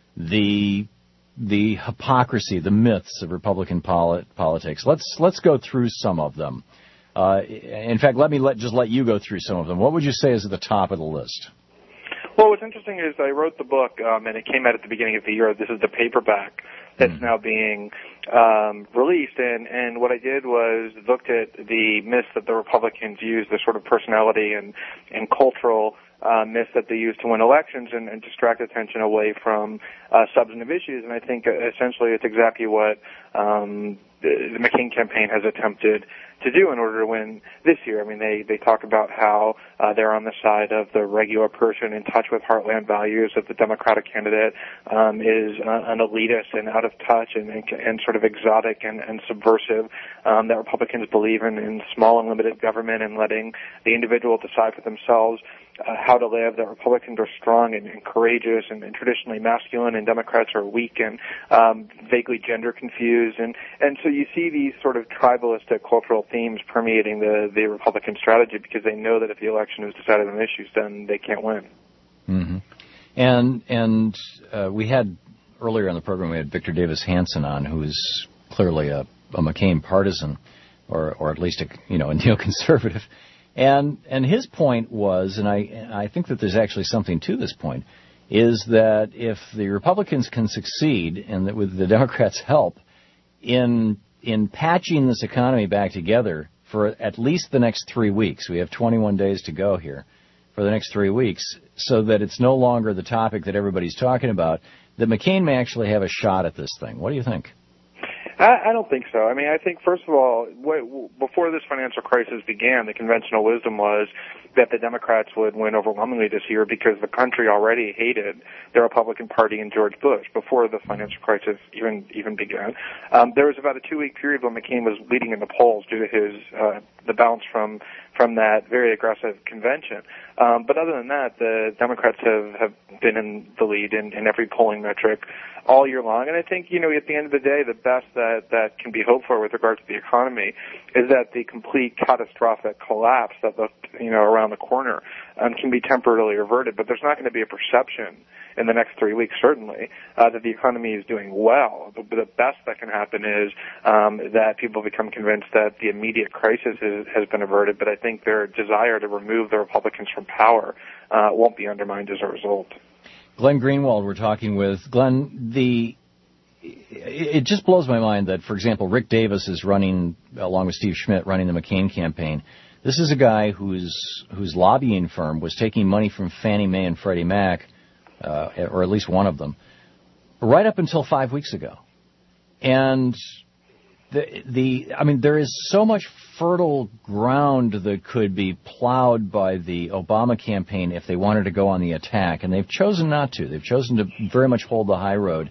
the the hypocrisy, the myths of Republican poli- politics. Let's let's go through some of them. Uh, in fact, let me let just let you go through some of them. What would you say is at the top of the list?
Well, what's interesting is I wrote the book, um, and it came out at the beginning of the year. This is the paperback that's now being um, released, and, and what I did was looked at the myths that the Republicans use, the sort of personality and, and cultural uh, myths that they use to win elections and, and distract attention away from uh, substantive issues, and I think uh, essentially it's exactly what um, the, the McCain campaign has attempted to do in order to win this year. I mean, they, they talk about how uh, they're on the side of the regular person in touch with heartland values, that the Democratic candidate um, is uh, an elitist and out of touch and, and, and sort of exotic and, and subversive, um, that Republicans believe in, in small and limited government and letting the individual decide for themselves uh, how to live, that Republicans are strong and, and courageous and, and traditionally masculine, and Democrats are weak and um, vaguely gender confused. And, and so you see these sort of tribalistic cultural themes permeating the, the Republican strategy, because they know that if the election is decided on issues, then they can't win.
Mm-hmm. And and uh, we had earlier in the program, we had Victor Davis Hanson on, who is clearly a, a McCain partisan, or or at least a you know a neoconservative. And and his point was, and I I think that there's actually something to this point, is that if the Republicans can succeed, and that with the Democrats' help, in in patching this economy back together for at least the next three weeks, we have twenty-one days to go here, for the next three weeks, so that it's no longer the topic that everybody's talking about, that McCain may actually have a shot at this thing. What do you think?
I, I don't think so. I mean, I think, first of all, w- before this financial crisis began, the conventional wisdom was that the Democrats would win overwhelmingly this year because the country already hated the Republican Party and George Bush before the financial crisis even even began. Um, there was about a two-week period when McCain was leading in the polls due to his uh, the bounce from from that very aggressive convention. Um, but other than that, the Democrats have, have been in the lead in, in every polling metric all year long. And I think, you know, at the end of the day, the best that, that can be hoped for with regard to the economy is that the complete catastrophic collapse that looked, you know, around the corner um, can be temporarily averted. But there's not going to be a perception in the next three weeks, certainly, uh, that the economy is doing well. But the best that can happen is um, that people become convinced that the immediate crisis is, has been averted. But I think their desire to remove the Republicans from power uh, won't be undermined as a result.
Glenn Greenwald, we're talking with. Glenn, the it just blows my mind that, for example, Rick Davis is running, along with Steve Schmidt, running the McCain campaign. This is a guy whose whose lobbying firm was taking money from Fannie Mae and Freddie Mac, uh, or at least one of them, right up until five weeks ago. And the, the, I mean, there is so much fertile ground that could be plowed by the Obama campaign if they wanted to go on the attack, and they've chosen not to. They've chosen to very much hold the high road.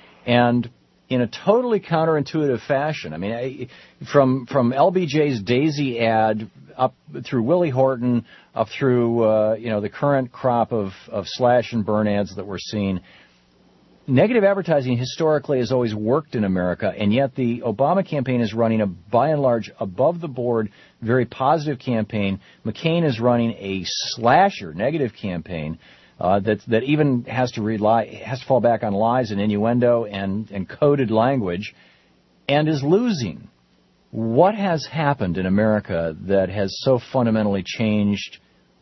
And in a totally counterintuitive fashion. I mean, I, from from L B J's Daisy ad up through Willie Horton, up through uh, you know the current crop of, of slash and burn ads that we're seeing, negative advertising historically has always worked in America, and yet the Obama campaign is running a, by and large, above-the-board, very positive campaign. McCain is running a slasher, negative campaign. Uh, that that even has to rely has to fall back on lies and innuendo and, and coded language, and is losing. What has happened in America that has so fundamentally changed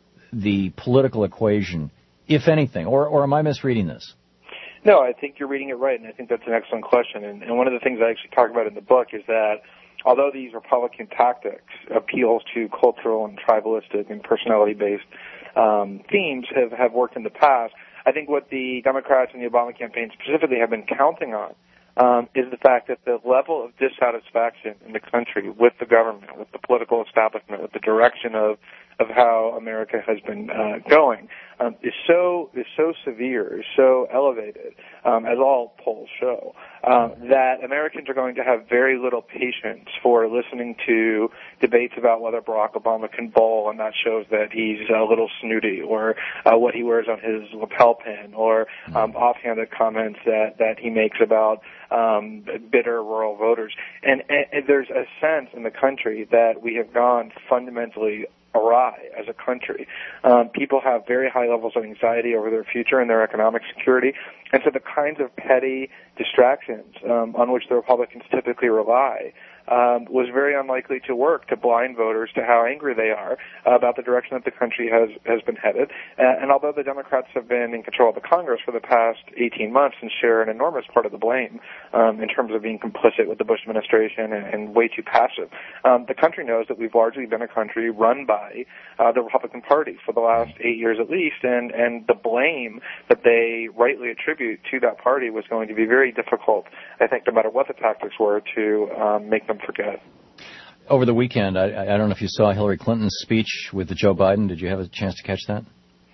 the political equation, if anything? Or or am I misreading this?
No, I think you're reading it right, and I think that's an excellent question. And, and one of the things I actually talk about in the book is that although these Republican tactics appeal to cultural and tribalistic and personality-based um, themes have, have worked in the past, I think what the Democrats and the Obama campaign specifically have been counting on um, is the fact that the level of dissatisfaction in the country with the government, with the political establishment, with the direction of of how America has been uh, going um, is so is so severe, is so elevated, um, as all polls show, um, that Americans are going to have very little patience for listening to debates about whether Barack Obama can bowl, and that shows that he's a little snooty, or uh, what he wears on his lapel pin, or um, offhanded comments that, that he makes about um, bitter rural voters. And, and there's a sense in the country that we have gone fundamentally awry as a country. Um, people have very high levels of anxiety over their future and their economic security, and so the kinds of petty distractions um, on which the Republicans typically rely um, was very unlikely to work to blind voters to how angry they are about the direction that the country has, has been headed. And, and although the Democrats have been in control of the Congress for the past eighteen months and share an enormous part of the blame um, in terms of being complicit with the Bush administration and, and way too passive, um, the country knows that we've largely been a country run by uh, the Republican Party for the last eight years at least, and, and the blame that they rightly attribute to that party was going to be very difficult, I think, no matter what the tactics were, to um, make them forget.
Over the weekend, I, I don't know if you saw Hillary Clinton's speech with Joe Biden. Did you have a chance to catch that?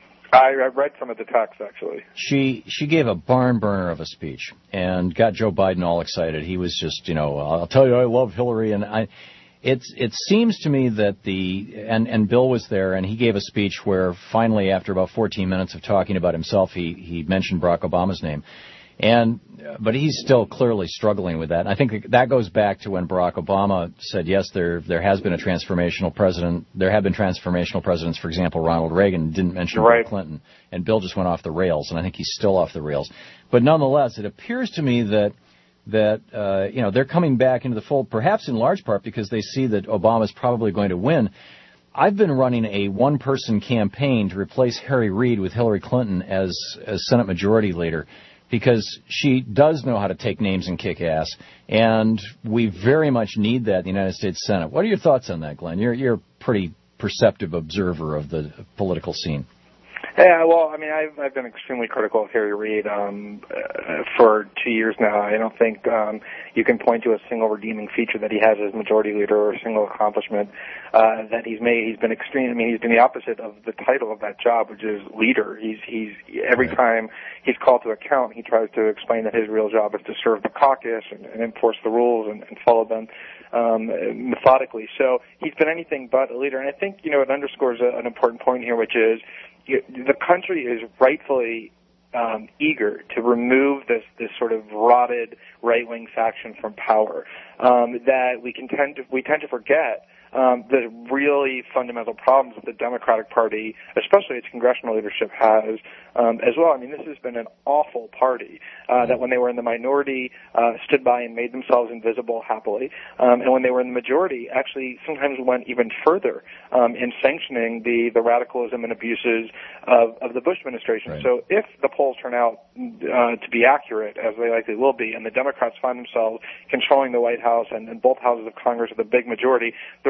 I, I read some of the text, actually.
She she gave a barn burner of a speech and got Joe Biden all excited. He was just, you know, I'll tell you, I love Hillary, and I. It's it seems to me that the and and Bill was there, and he gave a speech where finally, after about fourteen minutes of talking about himself, he he mentioned Barack Obama's name. And, but he's still clearly struggling with that. And I think that goes back to when Barack Obama said, yes, there, there has been a transformational president. There have been transformational presidents. For example, Ronald Reagan didn't mention
right.
Bill Clinton. And Bill just went off the rails. And I think he's still off the rails. But nonetheless, it appears to me that, that, uh, you know, they're coming back into the fold, perhaps in large part because they see that Obama's probably going to win. I've been running a one-person campaign to replace Harry Reid with Hillary Clinton as, as Senate Majority Leader, because she does know how to take names and kick ass, and we very much need that in the United States Senate. What are your thoughts on that, Glenn? You're, you're a pretty perceptive observer of the political scene.
Yeah, well, I mean, I've, I've been extremely critical of Harry Reid um, uh, for two years now. I don't think um, you can point to a single redeeming feature that he has as majority leader or a single accomplishment uh, that he's made. He's been extreme. I mean, he's been the opposite of the title of that job, which is leader. He's he's every
right.
time he's called to account, he tries to explain that his real job is to serve the caucus and, and enforce the rules and, and follow them um, methodically. So he's been anything but a leader. And I think, you know, it underscores a, an important point here, which is the country is rightfully um, eager to remove this, this sort of rotted right-wing faction from power. Um, that we can tend to we tend to forget um, the really fundamental problems that the Democratic Party, especially its congressional leadership, has um, as well. I mean, this has been an awful party uh, that when they were in the minority uh, stood by and made themselves invisible happily, um, and when they were in the majority actually sometimes went even further um, in sanctioning the, the radicalism and abuses of, of the Bush administration.
Right.
So if the polls turn out uh, to be accurate, as they likely will be, and the Democrats find themselves controlling the White House and, and both houses of Congress with a big majority, the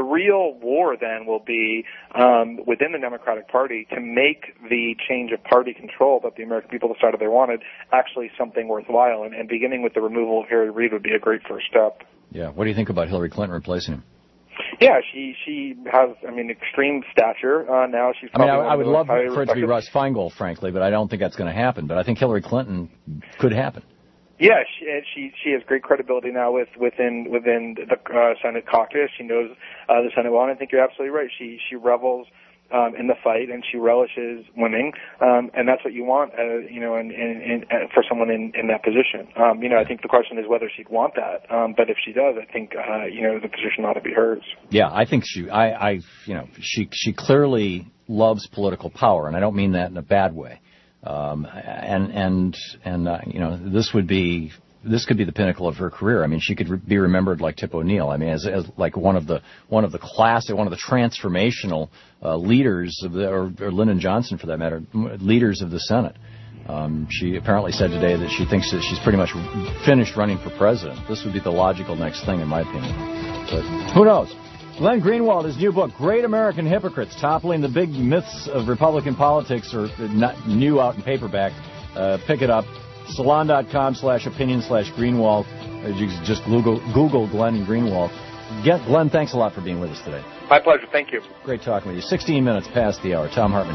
real war then will be um, within the Democratic Party to make the change of party control that the American people decided they wanted actually something worthwhile. And, and beginning with the removal of Harry Reid would be a great first step.
Yeah. What do you think about Hillary Clinton replacing him?
Yeah, she she has, I mean, extreme stature. Uh, now she's.
I mean, I,
probably
I would love
highly
for it to be
respected.
Russ Feingold, frankly, but I don't think that's going to happen. But I think Hillary Clinton could happen.
Yeah, she she she has great credibility now with within within the uh, Senate caucus. She knows uh, the Senate well, and I think you're absolutely right. She she revels um, in the fight, and she relishes winning, um, and that's what you want, uh, you know, in, in, in, uh, for someone in, in that position. Um, you know, I think the question is whether she'd want that, um, but if she does, I think uh, you know the position ought to be hers.
Yeah, I think she, I, I, you know, she she clearly loves political power, and I don't mean that in a bad way. Um, and, and, and, uh, you know, this would be, this could be the pinnacle of her career. I mean, she could re- be remembered like Tip O'Neill. I mean, as, as like one of the, one of the classic, one of the transformational, uh, leaders of the, or, or Lyndon Johnson for that matter, leaders of the Senate. Um, she apparently said today that she thinks that she's pretty much finished running for president. This would be the logical next thing, in my opinion. But who knows? Glenn Greenwald, his new book, Great American Hypocrites, Toppling the Big Myths of Republican Politics, or not new out in paperback. Uh, pick it up. Salon.com slash opinion slash Greenwald. Or you can just Google, Google Glenn Greenwald. Get, Glenn, thanks a lot for being with us today.
My pleasure. Thank you.
Great talking with you. sixteen minutes past the hour. Tom Hartman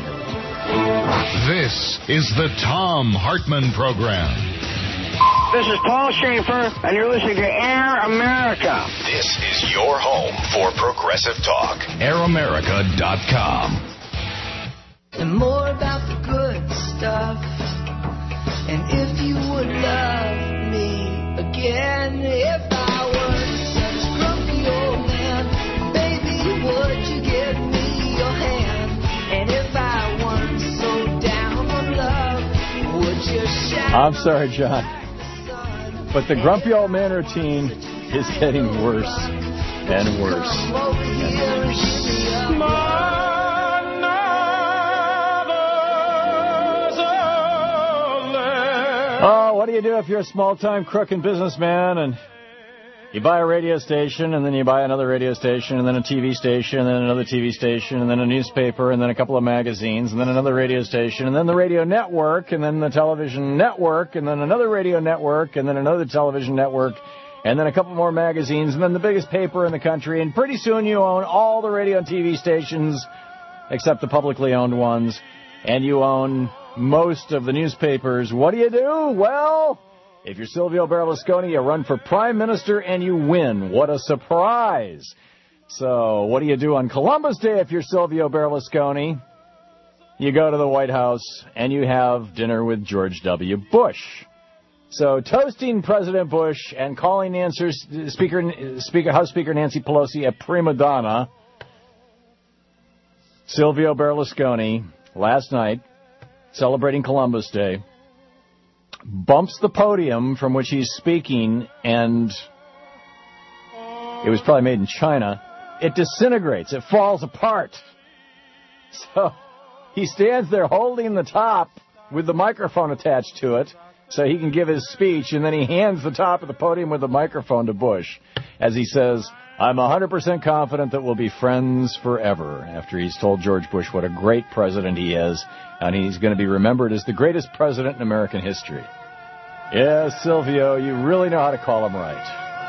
here.
This is the Tom Hartman Program.
This is Paul Schaefer, and you're listening to Air America.
This is your home for progressive talk. air america dot com.
And more about the good stuff. And if you would love me again, if I weren't such a grumpy old man, baby, would you give me your hand? And if I weren't so down on love, would you shout?
I'm sorry, John. But the grumpy old man routine is getting worse and worse. Oh, what do you do if you're a small-time crook and businessman and you buy a radio station and then you buy another radio station and then a T V station and then another T V station and then a newspaper and then a couple of magazines and then another radio station and then the radio network and then the television network and then another radio network and then another television network and then a couple more magazines and then the biggest paper in the country, and pretty soon you own all the radio and T V stations except the publicly owned ones, and you own most of the newspapers. What do you do? Well, if you're Silvio Berlusconi, you run for prime minister and you win. What a surprise. So what do you do on Columbus Day if you're Silvio Berlusconi? You go to the White House and you have dinner with George W. Bush. So toasting President Bush and calling Nancy, Speaker, Speaker, House Speaker Nancy Pelosi a prima donna, Silvio Berlusconi, last night, celebrating Columbus Day, bumps the podium from which he's speaking, and it was probably made in China. It disintegrates. It falls apart. So he stands there holding the top with the microphone attached to it so he can give his speech, and then he hands the top of the podium with the microphone to Bush as he says, I'm one hundred percent confident that we'll be friends forever, after he's told George Bush what a great president he is, and he's going to be remembered as the greatest president in American history. Yes, Silvio, you really know how to call him right.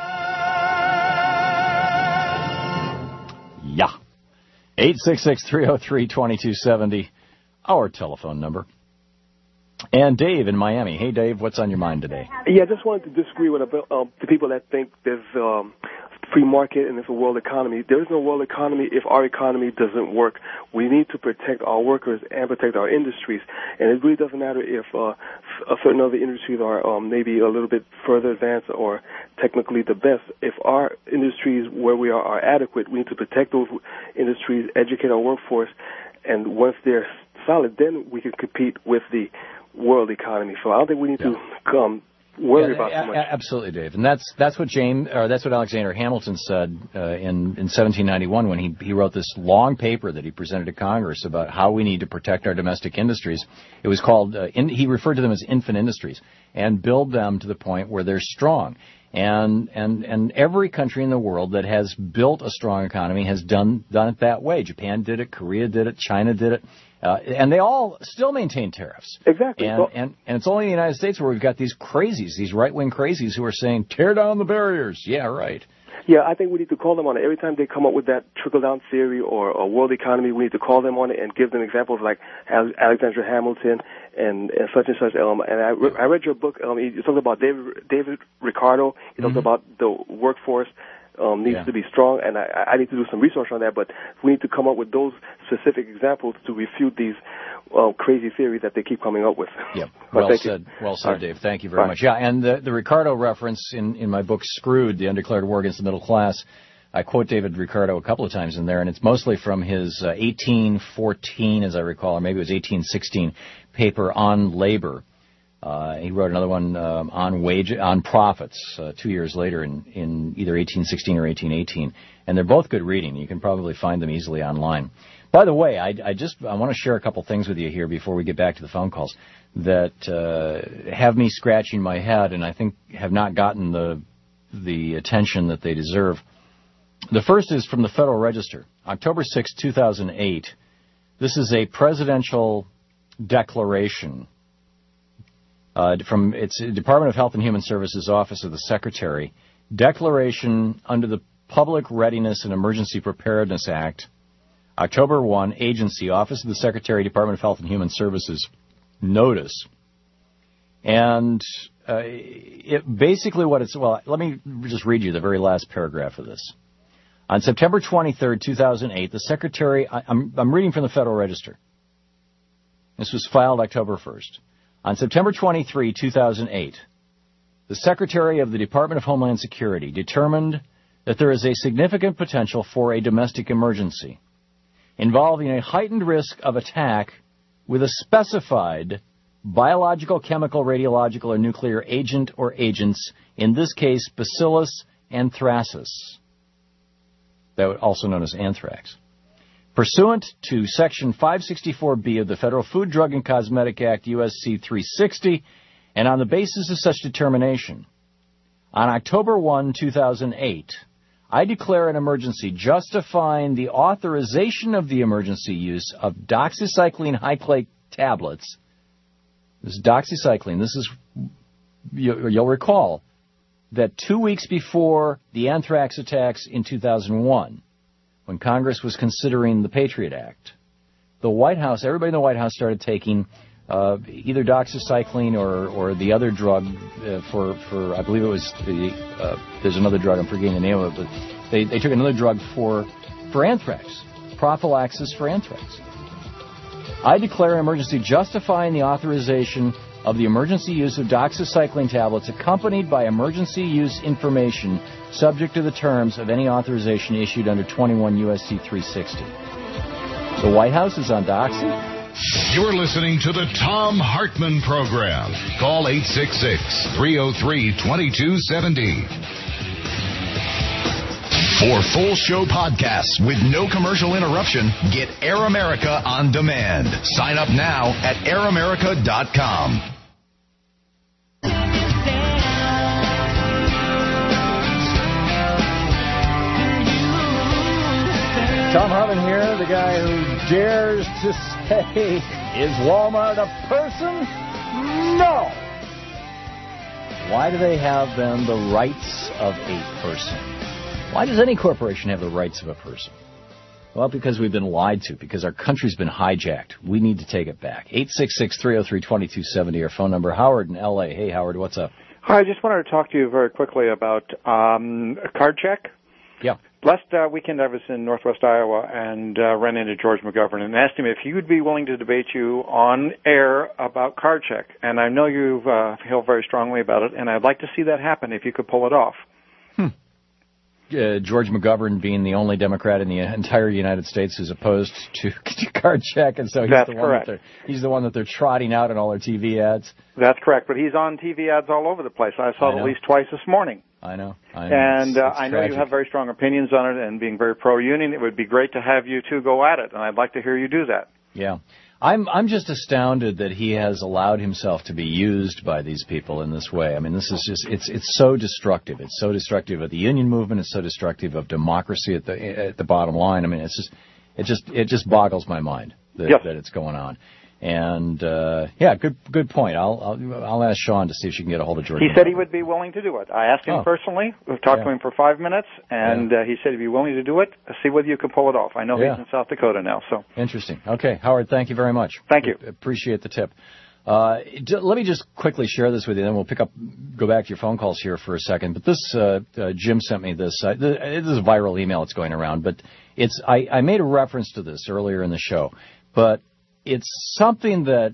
Yeah. eight six six, three oh three, two two seven oh, our telephone number. And Dave in Miami. Hey, Dave, what's on your mind today?
Yeah, I just wanted to disagree with uh, the people that think there's um, free market and there's a world economy. There is no world economy if our economy doesn't work. We need to protect our workers and protect our industries. And it really doesn't matter if uh, a certain other industries are um, maybe a little bit further advanced or technically the best. If our industries where we are are adequate, we need to protect those industries, educate our workforce, and once they're solid, then we can compete with the world economy. So I don't think we need yeah. to um, worry yeah, about too much.
Absolutely, Dave. And that's that's what James, or that's what Alexander Hamilton said uh, in in seventeen ninety-one when he he wrote this long paper that he presented to Congress about how we need to protect our domestic industries. It was called uh, in, he referred to them as infant industries, and build them to the point where they're strong. And, and, and every country in the world that has built a strong economy has done, done it that way. Japan did it, Korea did it, China did it, uh, and they all still maintain tariffs.
Exactly.
And,
well,
and, and it's only in the United States where we've got these crazies, these right-wing crazies who are saying, tear down the barriers. Yeah, right.
Yeah, I think we need to call them on it. Every time they come up with that trickle-down theory or a world economy, we need to call them on it and give them examples like Alexander Hamilton and, and such and such. Um, and I, re- I read your book. Um, you talked about David, David Ricardo. You talked mm-hmm. about the workforce um, needs yeah. to be strong, and I, I need to do some research on that. But we need to come up with those specific examples to refute these uh, crazy theories that they keep coming up with.
Yeah, well said. You. Well said, right. Dave. Thank you very right. much. Yeah, and the, the Ricardo reference in, in my book, Screwed, The Undeclared War Against the Middle Class, I quote David Ricardo a couple of times in there, and it's mostly from his uh, eighteen fourteen, as I recall, or maybe it was eighteen sixteen, paper on labor. Uh, he wrote another one um, on wage on profits uh, two years later in, in either eighteen sixteen or eighteen eighteen, and they're both good reading. You can probably find them easily online. By the way, I, I just I want to share a couple things with you here before we get back to the phone calls that uh, have me scratching my head, and I think have not gotten the the attention that they deserve. The first is from the Federal Register, October sixth, two thousand eight. This is a presidential declaration uh, from its Department of Health and Human Services Office of the Secretary. Declaration under the Public Readiness and Emergency Preparedness Act, October first, Agency, Office of the Secretary, Department of Health and Human Services, notice. And uh, it, basically what it's, well, let me just read you the very last paragraph of this. On September twenty-third, two thousand eight, the Secretary, I, I'm, I'm reading from the Federal Register. This was filed October first. On September twenty-third, two thousand eight, the Secretary of the Department of Homeland Security determined that there is a significant potential for a domestic emergency involving a heightened risk of attack with a specified biological, chemical, radiological, or nuclear agent or agents, in this case, Bacillus anthracis, that was also known as anthrax. Pursuant to Section five sixty-four B of the Federal Food, Drug, and Cosmetic Act, U S C three sixty, and on the basis of such determination, on October first, two thousand eight, I declare an emergency justifying the authorization of the emergency use of doxycycline hyclate tablets. This is doxycycline. This is, you'll recall, that two weeks before the anthrax attacks in two thousand one, when Congress was considering the Patriot Act, the White House, everybody in the White House started taking uh, either doxycycline or, or the other drug uh, for, for, I believe it was, the, uh, there's another drug, I'm forgetting the name of it, but they, they took another drug for, for anthrax, prophylaxis for anthrax. I declare an emergency justifying the authorization of the emergency use of doxycycline tablets accompanied by emergency use information subject to the terms of any authorization issued under twenty-one U S C three sixty. The White House is on Doxy?
You're listening to the Thom Hartmann Program. Call eight six six, three oh three, two two seven oh. For full show podcasts with no commercial interruption, get Air America on demand. Sign up now at air america dot com.
Thom Hartmann here, the guy who dares to say, is Walmart a person? No! Why do they have, then, the rights of a person? Why does any corporation have the rights of a person? Well, because we've been lied to, because our country's been hijacked. We need to take it back. eight six six, three oh three, two two seven oh, our phone number. Howard in L A. Hey, Howard, what's up?
Hi, I just wanted to talk to you very quickly about um, a card check.
Yeah.
Last uh, weekend I was in northwest Iowa and uh, ran into George McGovern and asked him if he would be willing to debate you on air about card check. And I know you uh, feel very strongly about it, and I'd like to see that happen if you could pull it off.
Hmm. Uh, George McGovern being the only Democrat in the entire United States who's opposed to, to card check, and so he's
That's
the one
correct.
that they're, he's the one that they're trotting out in all their T V ads.
That's correct, but he's on T V ads all over the place. I saw
I
it at least twice this morning.
I know. I know.
And
it's,
uh,
it's
I know
tragic.
you have very strong opinions on it, and being very pro-union, it would be great to have you two go at it, and I'd like to hear you do that.
Yeah. I'm I'm just astounded that he has allowed himself to be used by these people in this way. I mean, this is just it's it's so destructive. It's so destructive of the union movement. It's so destructive of democracy at the at the bottom line. I mean, it's just it just it just boggles my mind that,
yes.
that it's going on. And uh, yeah, good good point. I'll, I'll I'll ask Sean to see if she can get a hold of George.
He said he would be willing to do it. I asked him
oh.
personally. We've talked
yeah.
to him for five minutes, and
yeah.
uh, he said he'd be willing to do it. See whether you can pull it off. I know
yeah.
he's in South Dakota now. So
interesting. Okay, Howard, thank you very much.
Thank you.
I appreciate the tip. Uh, let me just quickly share this with you, then we'll pick up, go back to your phone calls here for a second. But this, uh, uh, Jim sent me this. Uh, this is a viral email that's going around, but it's I, I made a reference to this earlier in the show, but it's something that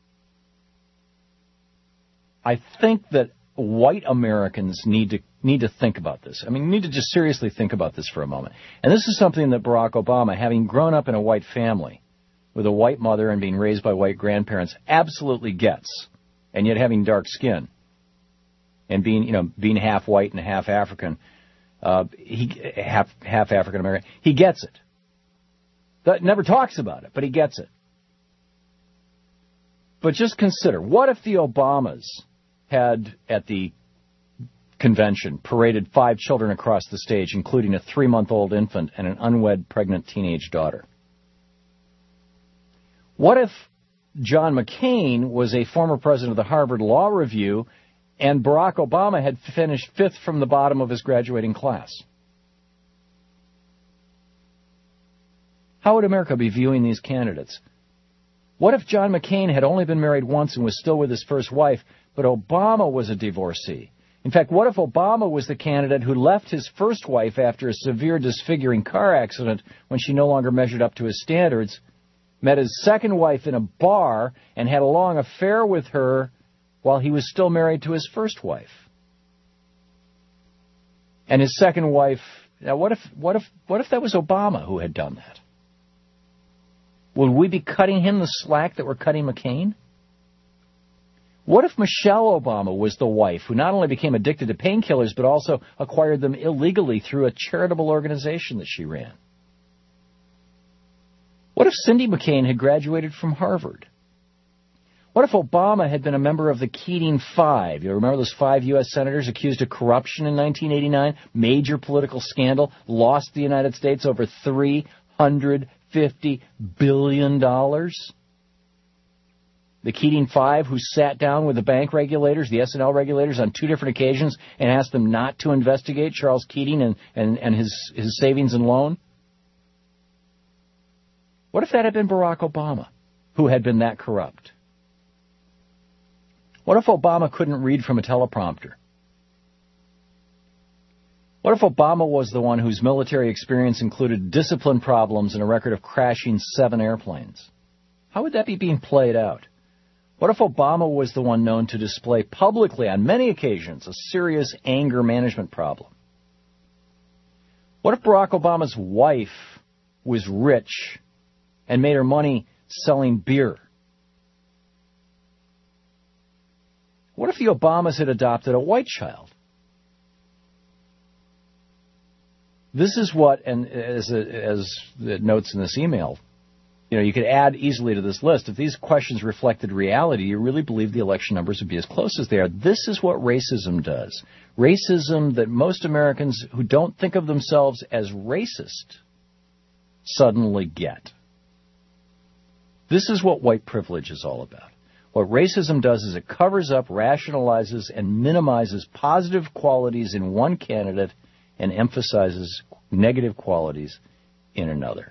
I think that white Americans need to need to think about this. I mean, need to just seriously think about this for a moment. And this is something that Barack Obama, having grown up in a white family with a white mother and being raised by white grandparents, absolutely gets. And yet having dark skin and being, you know, being half white and half African, uh, he half half African American, he gets it. That never talks about it, but he gets it. But just consider, what if the Obamas had, at the convention, paraded five children across the stage, including a three-month-old infant and an unwed pregnant teenage daughter? What if John McCain was a former president of the Harvard Law Review and Barack Obama had finished fifth from the bottom of his graduating class? How would America be viewing these candidates? What if John McCain had only been married once and was still with his first wife, but Obama was a divorcee? In fact, what if Obama was the candidate who left his first wife after a severe disfiguring car accident when she no longer measured up to his standards, met his second wife in a bar, and had a long affair with her while he was still married to his first wife? And his second wife, now what if, what if, what if that was Obama who had done that? Would we be cutting him the slack that we're cutting McCain? What if Michelle Obama was the wife who not only became addicted to painkillers, but also acquired them illegally through a charitable organization that she ran? What if Cindy McCain had graduated from Harvard? What if Obama had been a member of the Keating Five? You remember those five U S senators accused of corruption in nineteen eighty-nine? Major political scandal, lost the United States over three hundred fifty billion dollars. The Keating Five, who sat down with the bank regulators, the S and L regulators, on two different occasions and asked them not to investigate Charles Keating and, and, and his, his savings and loan. What if that had been Barack Obama, who had been that corrupt? What if Obama couldn't read from a teleprompter? What if Obama was the one whose military experience included discipline problems and a record of crashing seven airplanes? How would that be being played out? What if Obama was the one known to display publicly on many occasions a serious anger management problem? What if Barack Obama's wife was rich and made her money selling beer? What if the Obamas had adopted a white child? This is what, and as, as it notes in this email, you know, you could add easily to this list. If these questions reflected reality, you really believe the election numbers would be as close as they are. This is what racism does. Racism that most Americans who don't think of themselves as racist suddenly get. This is what white privilege is all about. What racism does is it covers up, rationalizes, and minimizes positive qualities in one candidate and emphasizes negative qualities in another.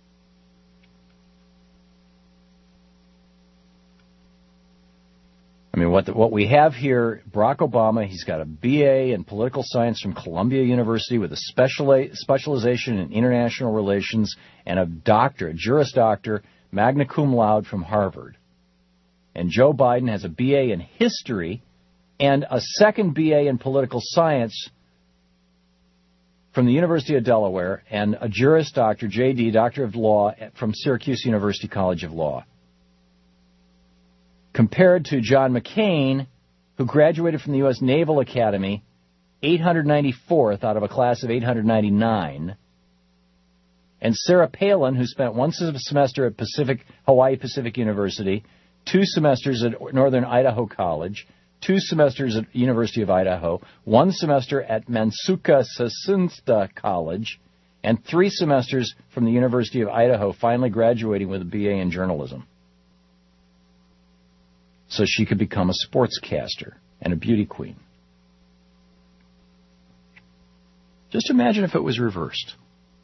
I mean, what the, what we have here, Barack Obama, he's got a B A in political science from Columbia University with a special, specialization in international relations and a doctor, a Juris Doctor, magna cum laude from Harvard. And Joe Biden has a B A in history and a second B A in political science from the University of Delaware and a Juris Doctor, J D, Doctor of Law from Syracuse University College of Law. Compared to John McCain, who graduated from the U S Naval Academy, eight hundred ninety-fourth out of a class of eight hundred ninety-nine, And Sarah Palin, who spent one semester at Pacific Hawaii Pacific University, two semesters at Northern Idaho College, two semesters at University of Idaho, one semester at Mansuka Sasinsta College, and three semesters from the University of Idaho, finally graduating with a B A in journalism. So she could become a sportscaster and a beauty queen. Just imagine if it was reversed.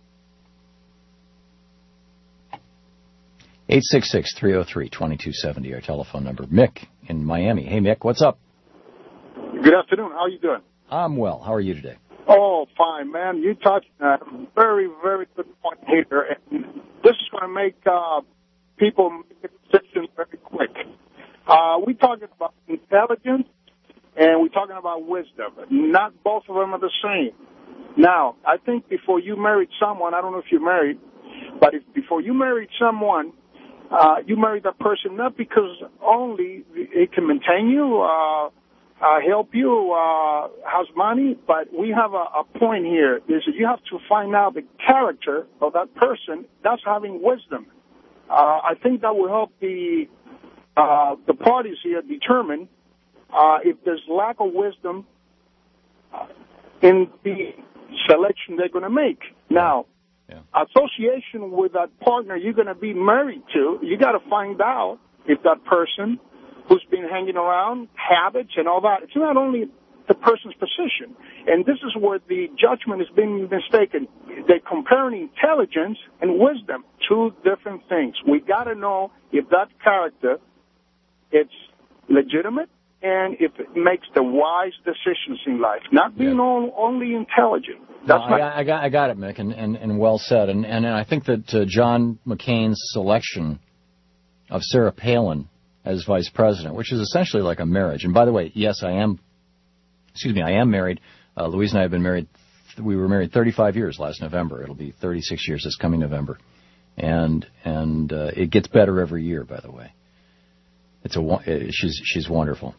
eight six six, three oh three, two two seven oh, our telephone number. Mick in Miami. Hey, Mick, what's up?
Good afternoon. How are you doing?
I'm well. How are you today?
Oh, fine, man. You touched a very, very good point here. And this is going to make uh, people make decisions very quick. Uh, we're talking about intelligence and we're talking about wisdom. Not both of them are the same. Now, I think before you married someone, I don't know if you're married, but if before you married someone, uh, you married that person not because only it can maintain you, uh, uh, help you, uh, has money, but we have a, a point here is that you have to find out the character of that person. That's having wisdom. Uh, I think that will help the, uh, the parties here determine, uh, if there's lack of wisdom uh, in the selection they're going to make. Now, yeah. association with that partner you're going to be married to, you got to find out if that person who's been hanging around, habits and all that, it's not only the person's position. And this is where the judgment is being mistaken. They're comparing intelligence and wisdom, two different things. We got to know if that character, it's legitimate, and if it makes the wise decisions in life, not being yeah. all, only intelligent. That's
no, I, I got, I got it, Mick, and, and, and well said. And, and I think that uh, John McCain's selection of Sarah Palin as vice president, which is essentially like a marriage. And by the way, yes, I am. Excuse me, I am married. Uh, Louise and I have been married. We were married thirty-five years last November. It'll be thirty-six years this coming November, and and uh, it gets better every year. By the way, it's a she's she's wonderful.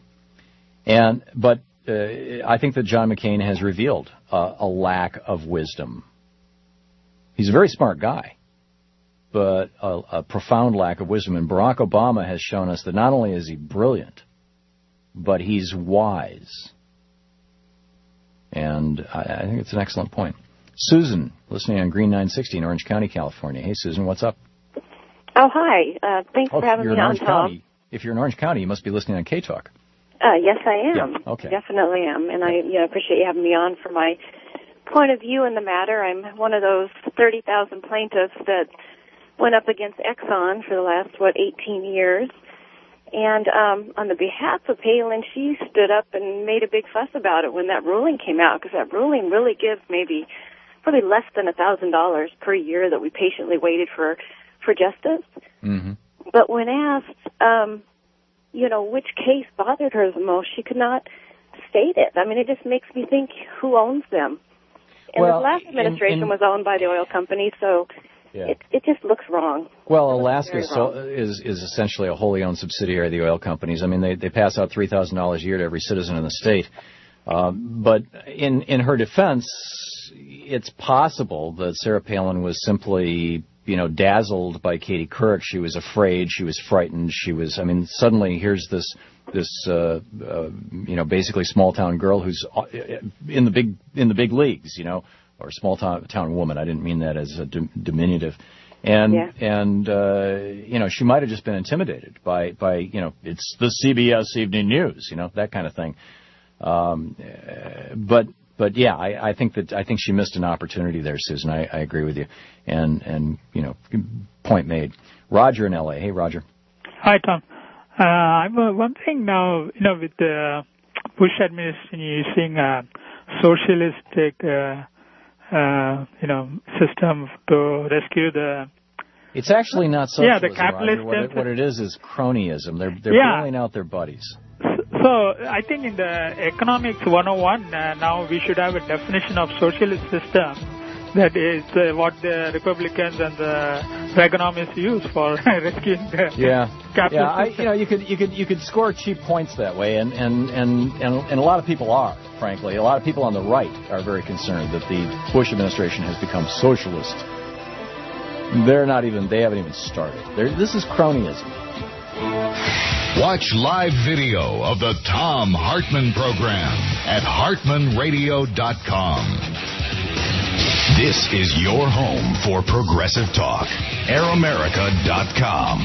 And but uh, I think that John McCain has revealed uh, a lack of wisdom. He's a very smart guy, but a, a profound lack of wisdom. And Barack Obama has shown us that not only is he brilliant, but he's wise. And I, I think it's an excellent point. Susan, listening on Green nine sixty in Orange County, California. Hey, Susan, what's up?
Oh, hi. Uh, thanks
oh,
for having me on, Tom.
If you're in Orange County, you must be listening on K-Talk.
Uh, yes, I am.
Yeah, okay.
Definitely am. And I you know, appreciate you having me on for my point of view in the matter. I'm one of those thirty thousand plaintiffs that went up against Exxon for the last, what, eighteen years. And um, on the behalf of Palin, she stood up and made a big fuss about it when that ruling came out, because that ruling really gives maybe probably less than one thousand dollars per year that we patiently waited for, for justice.
Mm-hmm.
But when asked, um, you know, which case bothered her the most, she could not state it. I mean, it just makes me think, who owns them? And
well,
this last administration in, in, was owned by the oil company, so yeah. it, it just looks wrong.
Well, Alaska so, is is essentially a wholly owned subsidiary of the oil companies. I mean, they, they pass out three thousand dollars a year to every citizen in the state. Um, but in, in her defense, it's possible that Sarah Palin was simply, you know, dazzled by Katie Couric. She was afraid. She was frightened. She was, I mean, suddenly here's this, this, uh, uh, you know, basically small town girl who's in the big, in the big leagues, you know, or small town, town woman. I didn't mean that as a diminutive. And,
yeah.
and, uh, you know, she might have just been intimidated by, by, you know, it's the C B S Evening News, you know, that kind of thing. Um, uh, but, But yeah, I, I think that I think she missed an opportunity there, Susan. I, I agree with you, and and you know, point made. Roger in L A. Hey, Roger.
Hi, Tom. Uh, I'm uh, one thing now. You know, with the Bush administration, you're seeing a socialistic, uh, uh, you know, system to rescue the.
It's actually not socialism.
Yeah, the capitalist.
What it, what it is is cronyism. They're they're
yeah.
bailing out their buddies.
So I think in the Economics one oh one, uh, now we should have a definition of socialist system that is uh, what the Republicans and the Reaganomists use for rescuing the
yeah.
capitalist
yeah, I,
system.
you know, you could you could you could score cheap points that way, and and, and, and and a lot of people are, frankly, a lot of people on the right are very concerned that the Bush administration has become socialist. They're not even, they haven't even started. They're, this is cronyism.
Watch live video of the Thom Hartmann program at hartmann radio dot com. This is your home for progressive talk. air america dot com.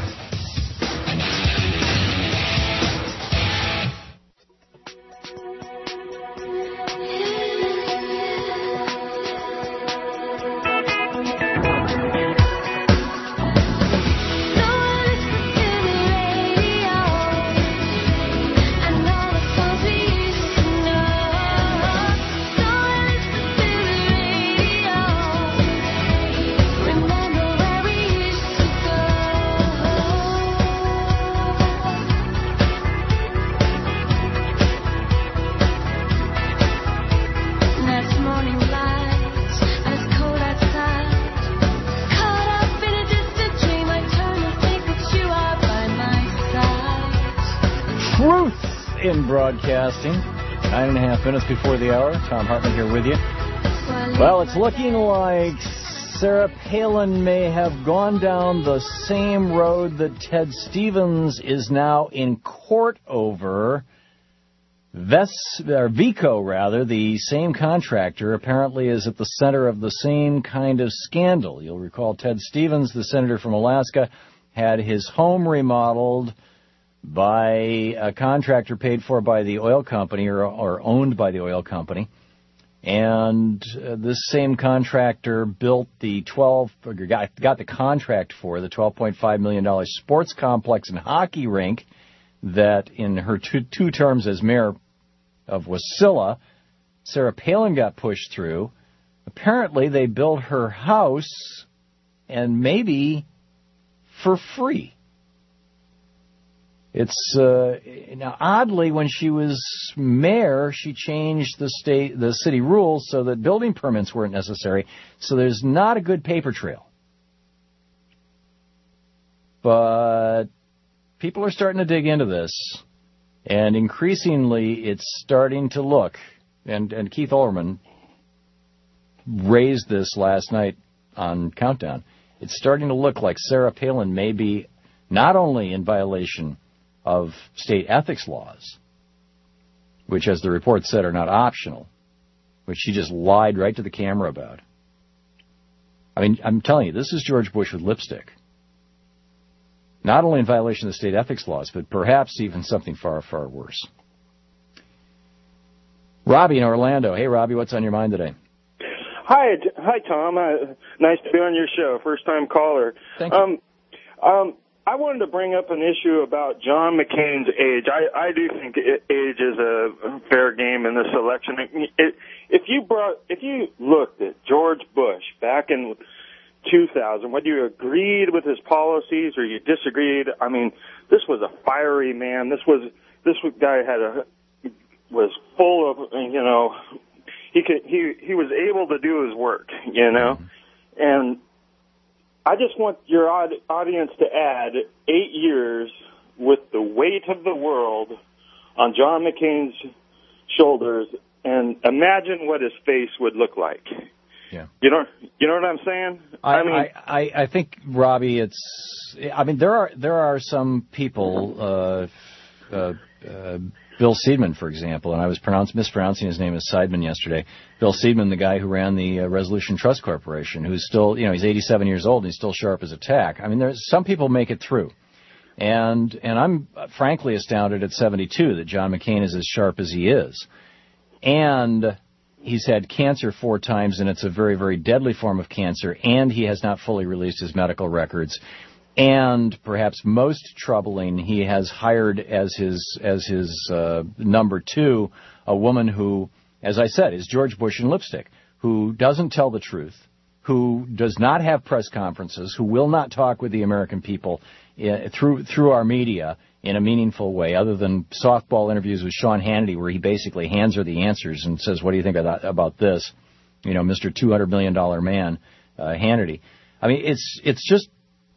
Broadcasting, nine and a half minutes before the hour. Thom Hartmann here with you. Well, it's looking like Sarah Palin may have gone down the same road that Ted Stevens is now in court over. Ves, or Vico, rather, the same contractor, apparently is at the center of the same kind of scandal. You'll recall Ted Stevens, the senator from Alaska, had his home remodeled by a contractor paid for by the oil company or, or owned by the oil company. And uh, this same contractor built the twelve, or got, got the contract for the twelve point five million dollars sports complex and hockey rink that in her two, two terms as mayor of Wasilla, Sarah Palin got pushed through. Apparently they built her house, and maybe for free. It's uh, now oddly, when she was mayor, she changed the state, the city rules so that building permits weren't necessary. So there's not a good paper trail. But people are starting to dig into this, and increasingly, it's starting to look. And and Keith Olbermann raised this last night on Countdown. It's starting to look like Sarah Palin may be not only in violation of state ethics laws, which, as the report said, are not optional, which she just lied right to the camera about. I mean, I'm telling you, this is George Bush with lipstick. Not only in violation of the state ethics laws, but perhaps even something far, far worse. Robbie in Orlando. Hey, Robbie, what's on your mind today?
Hi, hi, Tom. Uh, nice to be on your show. First-time caller.
Thank you.
Um, um, I wanted to bring up an issue about John McCain's age. I, I do think age is a fair game in this election. It, if you brought, if you looked at George Bush back in two thousand, whether you agreed with his policies or you disagreed, I mean, this was a fiery man. This was this guy had a was full of, you know, he could he he was able to do his work, you know, and I just want your audience to add eight years with the weight of the world on John McCain's shoulders and imagine what his face would look like.
Yeah.
You know, you know what I'm saying?
I,
I mean,
I, I, I think, Robbie, it's, I mean, there are, there are some people, uh, uh, uh, Bill Seidman, for example, and I was pronounced, mispronouncing his name as Seidman yesterday. Bill Seidman, the guy who ran the uh, Resolution Trust Corporation, who's still, you know, he's eighty-seven years old and he's still sharp as a tack. I mean, there's some people make it through. And, and I'm frankly astounded at seventy-two that John McCain is as sharp as he is. And he's had cancer four times, and it's a very, very deadly form of cancer, and he has not fully released his medical records. And perhaps most troubling, he has hired as his as his uh, number two a woman who, as I said, is George Bush in lipstick, who doesn't tell the truth, who does not have press conferences, who will not talk with the American people uh, through through our media in a meaningful way, other than softball interviews with Sean Hannity, where he basically hands her the answers and says, "What do you think about, about this?" You know, Mister two hundred million dollars man, uh, Hannity. I mean, it's it's just.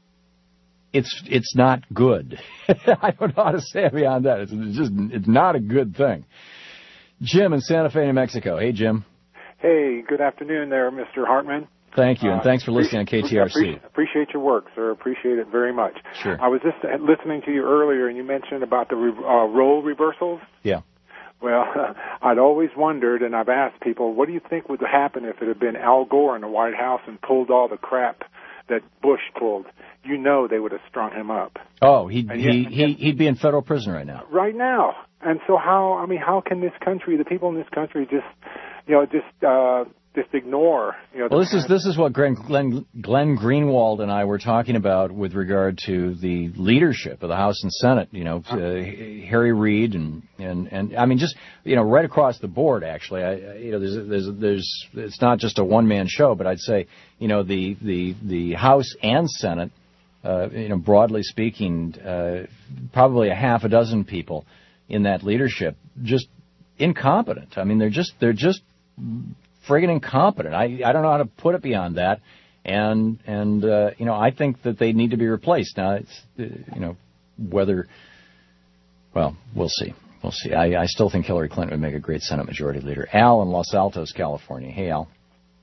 It's it's not good. I don't know how to say it beyond that. It's just it's not a good thing. Jim in Santa Fe, New Mexico. Hey, Jim.
Hey, good afternoon there, Mister Hartman.
Thank you, and thanks for listening on K T R C.
Appreciate, appreciate your work, sir. Appreciate it very much.
Sure.
I was just listening to you earlier, and you mentioned about the re- uh, role reversals.
Yeah.
Well, I'd always wondered, and I've asked people, what do you think would happen if it had been Al Gore in the White House and pulled all the crap that Bush pulled? You know they would have strung him up.
Oh, he'd,
And
he,
yet-
he, he'd be in federal prison right now.
Right now. And so how, I mean, how can this country, the people in this country just, you know, just, uh, just ignore, you know.
Well,
the
this is this is what Glenn, Glenn, Glenn Greenwald and I were talking about with regard to the leadership of the House and Senate. You know, uh, Harry Reid and, and and I mean, just you know, right across the board. Actually, I, you know, there's there's there's it's not just a one man show, but I'd say you know the the the House and Senate, uh, you know, broadly speaking, uh, probably a half a dozen people in that leadership just incompetent. I mean, they're just they're just friggin' incompetent. I I don't know how to put it beyond that, and and uh, you know I think that they need to be replaced. Now it's uh, you know whether well we'll see we'll see. I, I still think Hillary Clinton would make a great Senate Majority Leader. Al in Los Altos, California. Hey Al.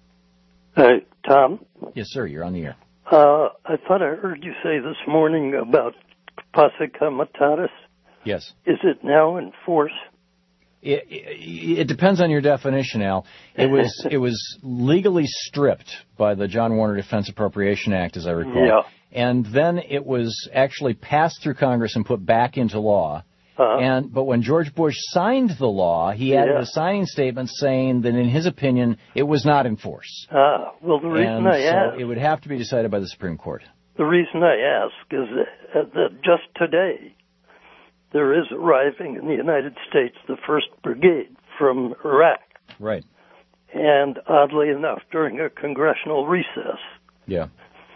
Hey Tom.
Yes sir, you're on the air.
Uh, I thought I heard you say this morning about posse comitatus.
Yes.
Is it now in force?
It, it, it depends on your definition, Al. It was it was legally stripped by the John Warner Defense Appropriation Act, as I recall.
Yeah.
And then it was actually passed through Congress and put back into law.
Uh-huh.
And but when George Bush signed the law, he added
Yeah.
a signing statement saying that, in his opinion, it was not in force.
Ah, well, the reason
and
I
so
ask,
it would have to be decided by the Supreme Court.
the reason I ask is that, that just today there is arriving in the United States the first brigade from Iraq,
Right.
and oddly enough, during a congressional recess,
Yeah.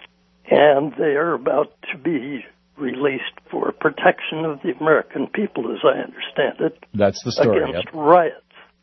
and they are about to be released for protection of the American people, as I understand it.
That's the story.
Against
Yep.
riots.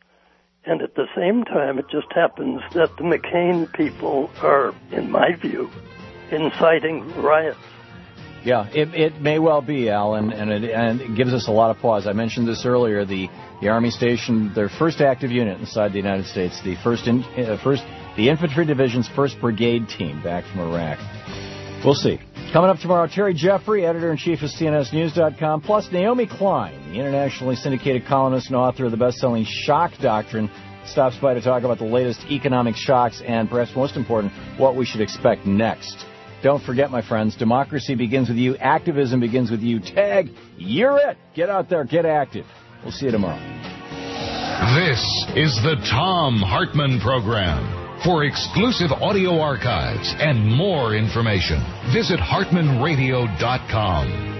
And at the same time, it just happens that the McCain people are, in my view, inciting riots.
Yeah, it, it may well be, Al, and, and, it, and it gives us a lot of pause. I mentioned this earlier. The, the Army stationed their first active unit inside the United States, the first, in, uh, first the Infantry Division's first Brigade team back from Iraq. We'll see. Coming up tomorrow, Terry Jeffrey, editor-in-chief of C N S News dot com, plus Naomi Klein, the internationally syndicated columnist and author of the best-selling Shock Doctrine, stops by to talk about the latest economic shocks and, perhaps most important, what we should expect next. Don't forget, my friends, democracy begins with you. Activism begins with you. Tag, you're it. Get out there. Get active. We'll see you tomorrow.
This is the Thom Hartmann Program. For exclusive audio archives and more information, visit Hartman Radio dot com.